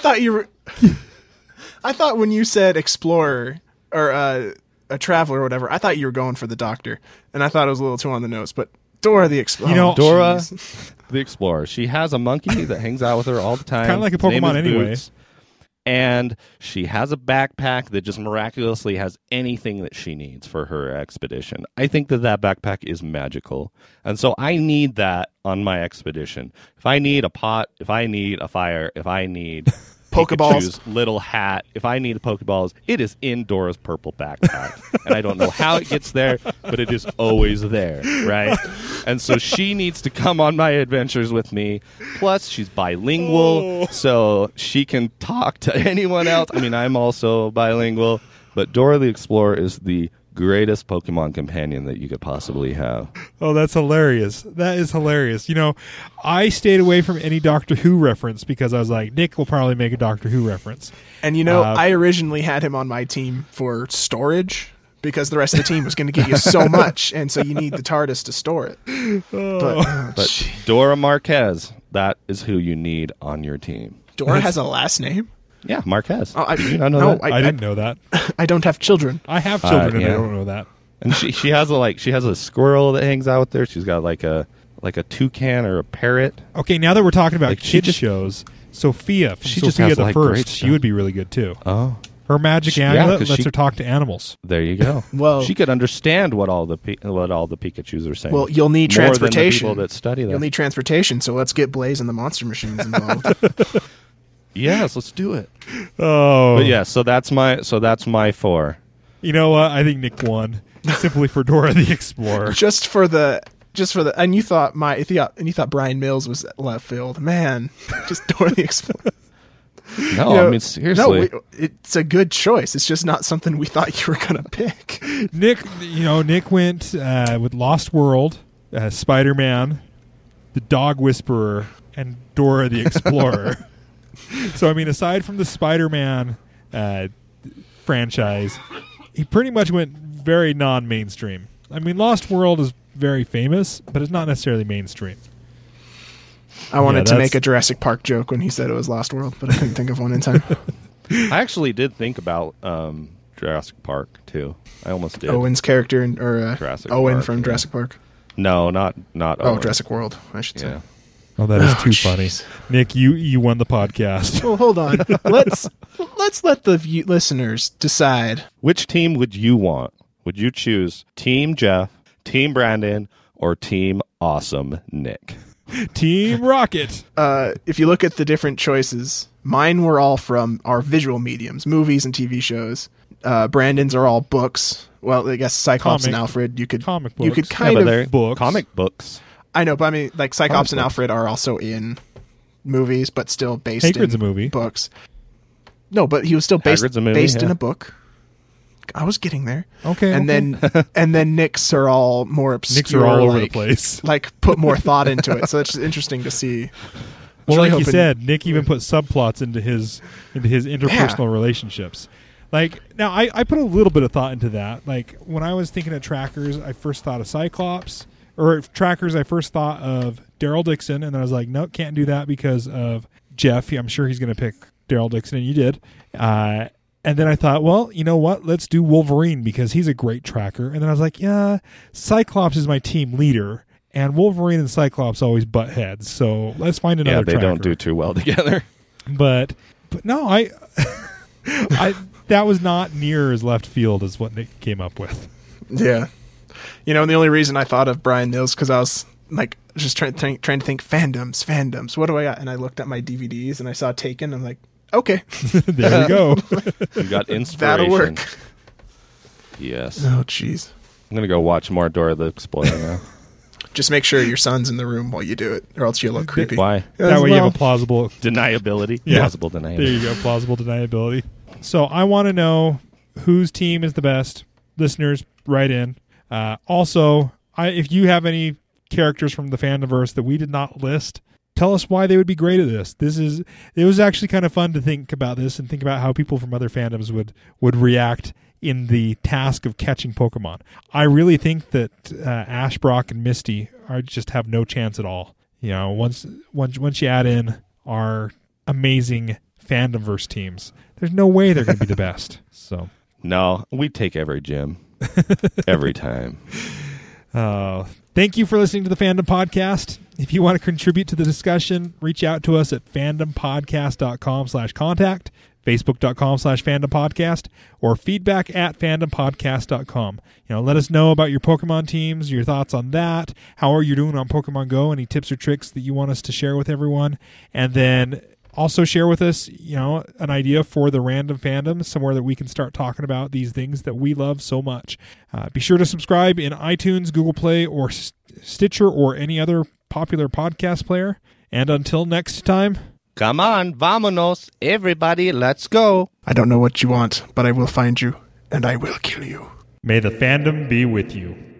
thought when you said explorer or a traveler or whatever, I thought you were going for the doctor. And I thought it was a little too on the nose. But Dora the explorer. Dora the explorer. She has a monkey that hangs out with her all the time. Kind of like a Pokemon anyway. Boots. And she has a backpack that just miraculously has anything that she needs for her expedition. I think that backpack is magical. And so I need that on my expedition. If I need a pot, if I need a fire, if I need Pokeballs, little hat, if I need Pokeballs, it is in Dora's purple backpack. And I don't know how it gets there, but it is always there, right? And so she needs to come on my adventures with me. Plus, she's bilingual, so she can talk to anyone else. I mean, I'm also bilingual, but Dora the Explorer is the greatest Pokemon companion that you could possibly have. Oh, that's hilarious. That is hilarious. I stayed away from any Doctor Who reference because I was like, Nick will probably make a Doctor Who reference. And I originally had him on my team for storage because the rest of the team was going to give you so much, and so you need the TARDIS to store it. But Dora Marquez, that is who you need on your team. Dora has a last name? Yeah, Marquez. Oh, Did you not know no, that? I didn't know that. I don't have children. I have children and yeah. I don't know that. And she has a squirrel that hangs out there. She's got like a toucan or a parrot. Okay, now that we're talking about Like, she kids just- shows, Sophia from she just Sophia has, the like, great First, she stuff. would be really good too. Oh, Her magic Yeah, amulet 'cause lets she- her talk to animals. there you go. Well- she could understand what all the Pikachus are saying. Well, you'll need More than the transportation. people that study them. You'll need transportation, so let's get Blaze and the Monster Machines involved. Yes, let's do it. Oh, But yeah, so that's my 4. You know what? I think Nick won simply for Dora the Explorer. just for the, and you thought Brian Mills was left field. Man, just Dora the Explorer. No, You know, I mean seriously. No, it's a good choice. It's just not something we thought you were gonna pick. Nick went with Lost World, Spider-Man, the Dog Whisperer, and Dora the Explorer. So, I mean, aside from the Spider-Man franchise, he pretty much went very non-mainstream. I mean, Lost World is very famous, but it's not necessarily mainstream. I wanted to that's- make a Jurassic Park joke when he said it was Lost World, but I couldn't think of one in time. I actually did think about Jurassic Park too. I almost did. Owen's character, Jurassic Owen Park, from yeah. Jurassic Park. No, not Oh, Owen. Jurassic World, I should say. Yeah. Oh, that is Oh, too funny. jeez. Nick, you won the podcast. Well, hold on. Let's let the listeners decide. Which team would you want? Would you choose Team Jeff, Team Brandon, or Team Awesome Nick? Team Rocket. If you look at the different choices, mine were all from our visual mediums, movies and TV shows. Brandon's are all books. Well, I guess Cyclops and Comic- Alfred. You could comic You could books. kind but of. they're books. comic books. I know, but I mean, like Cyclops Comic and books. Alfred are also in movies, but still based Hagrid's in a movie. books. No, but he was still based Hagrid's a movie, based in yeah. a book. I was getting there. Okay. And then Nick's are all more obscure. Nick's are all over the like- place. Like put more thought into it. So it's interesting to see. Well, Really like you hoping- said, Nick even put subplots into his interpersonal relationships. Like, now I put a little bit of thought into that. Like, when I was thinking of trackers, I first thought of Cyclops. Or trackers, I first thought of Daryl Dixon, and then I was like, no, can't do that because of Jeff. I'm sure he's going to pick Daryl Dixon, and you did. And then I thought, well, you know what? Let's do Wolverine because he's a great tracker. And then I was like, yeah, Cyclops is my team leader, and Wolverine and Cyclops always butt heads. So let's find another Yeah, they tracker. don't do too well together. But no, I that was not near as left field as what Nick came up with. Yeah. You know, and the only reason I thought of Brian Mills because I was like just trying to think fandoms. What do I got? And I looked at my DVDs and I saw Taken. I'm like, okay, There you go. You got inspiration. that'll work. Yes. Oh, jeez. I'm going to go watch more Dora the Explorer now. Just make sure your son's in the room while you do it, or else you look creepy. Why? That way you have a plausible. Deniability. Yeah. Plausible There deniability. you go, plausible deniability. So I want to know whose team is the best. Listeners, write in. Also, if you have any characters from the Fandomverse that we did not list, tell us why they would be great at this. It was actually kind of fun to think about this and think about how people from other fandoms would react in the task of catching Pokemon. I really think that Ash, Brock, and Misty just have no chance at all. You know, once you add in our amazing Fandomverse teams, there's no way they're going to be the best. So, No, we take every gym. Every time. thank you for listening to the Fandom Podcast. If you want to contribute to the discussion, reach out to us at fandompodcast.com/contact, facebook.com/fandompodcast, or feedback@fandompodcast.com. You know, let us know about your Pokemon teams, your thoughts on that. How are you doing on Pokemon Go? Any tips or tricks that you want us to share with everyone? And then also share with us, you know, an idea for the random fandom, somewhere that we can start talking about these things that we love so much. Be sure to subscribe in iTunes, Google Play, or Stitcher, or any other popular podcast player. And until next time, Come on, vamonos. Everybody, let's go. I don't know what you want, but I will find you, and I will kill you. may the fandom be with you.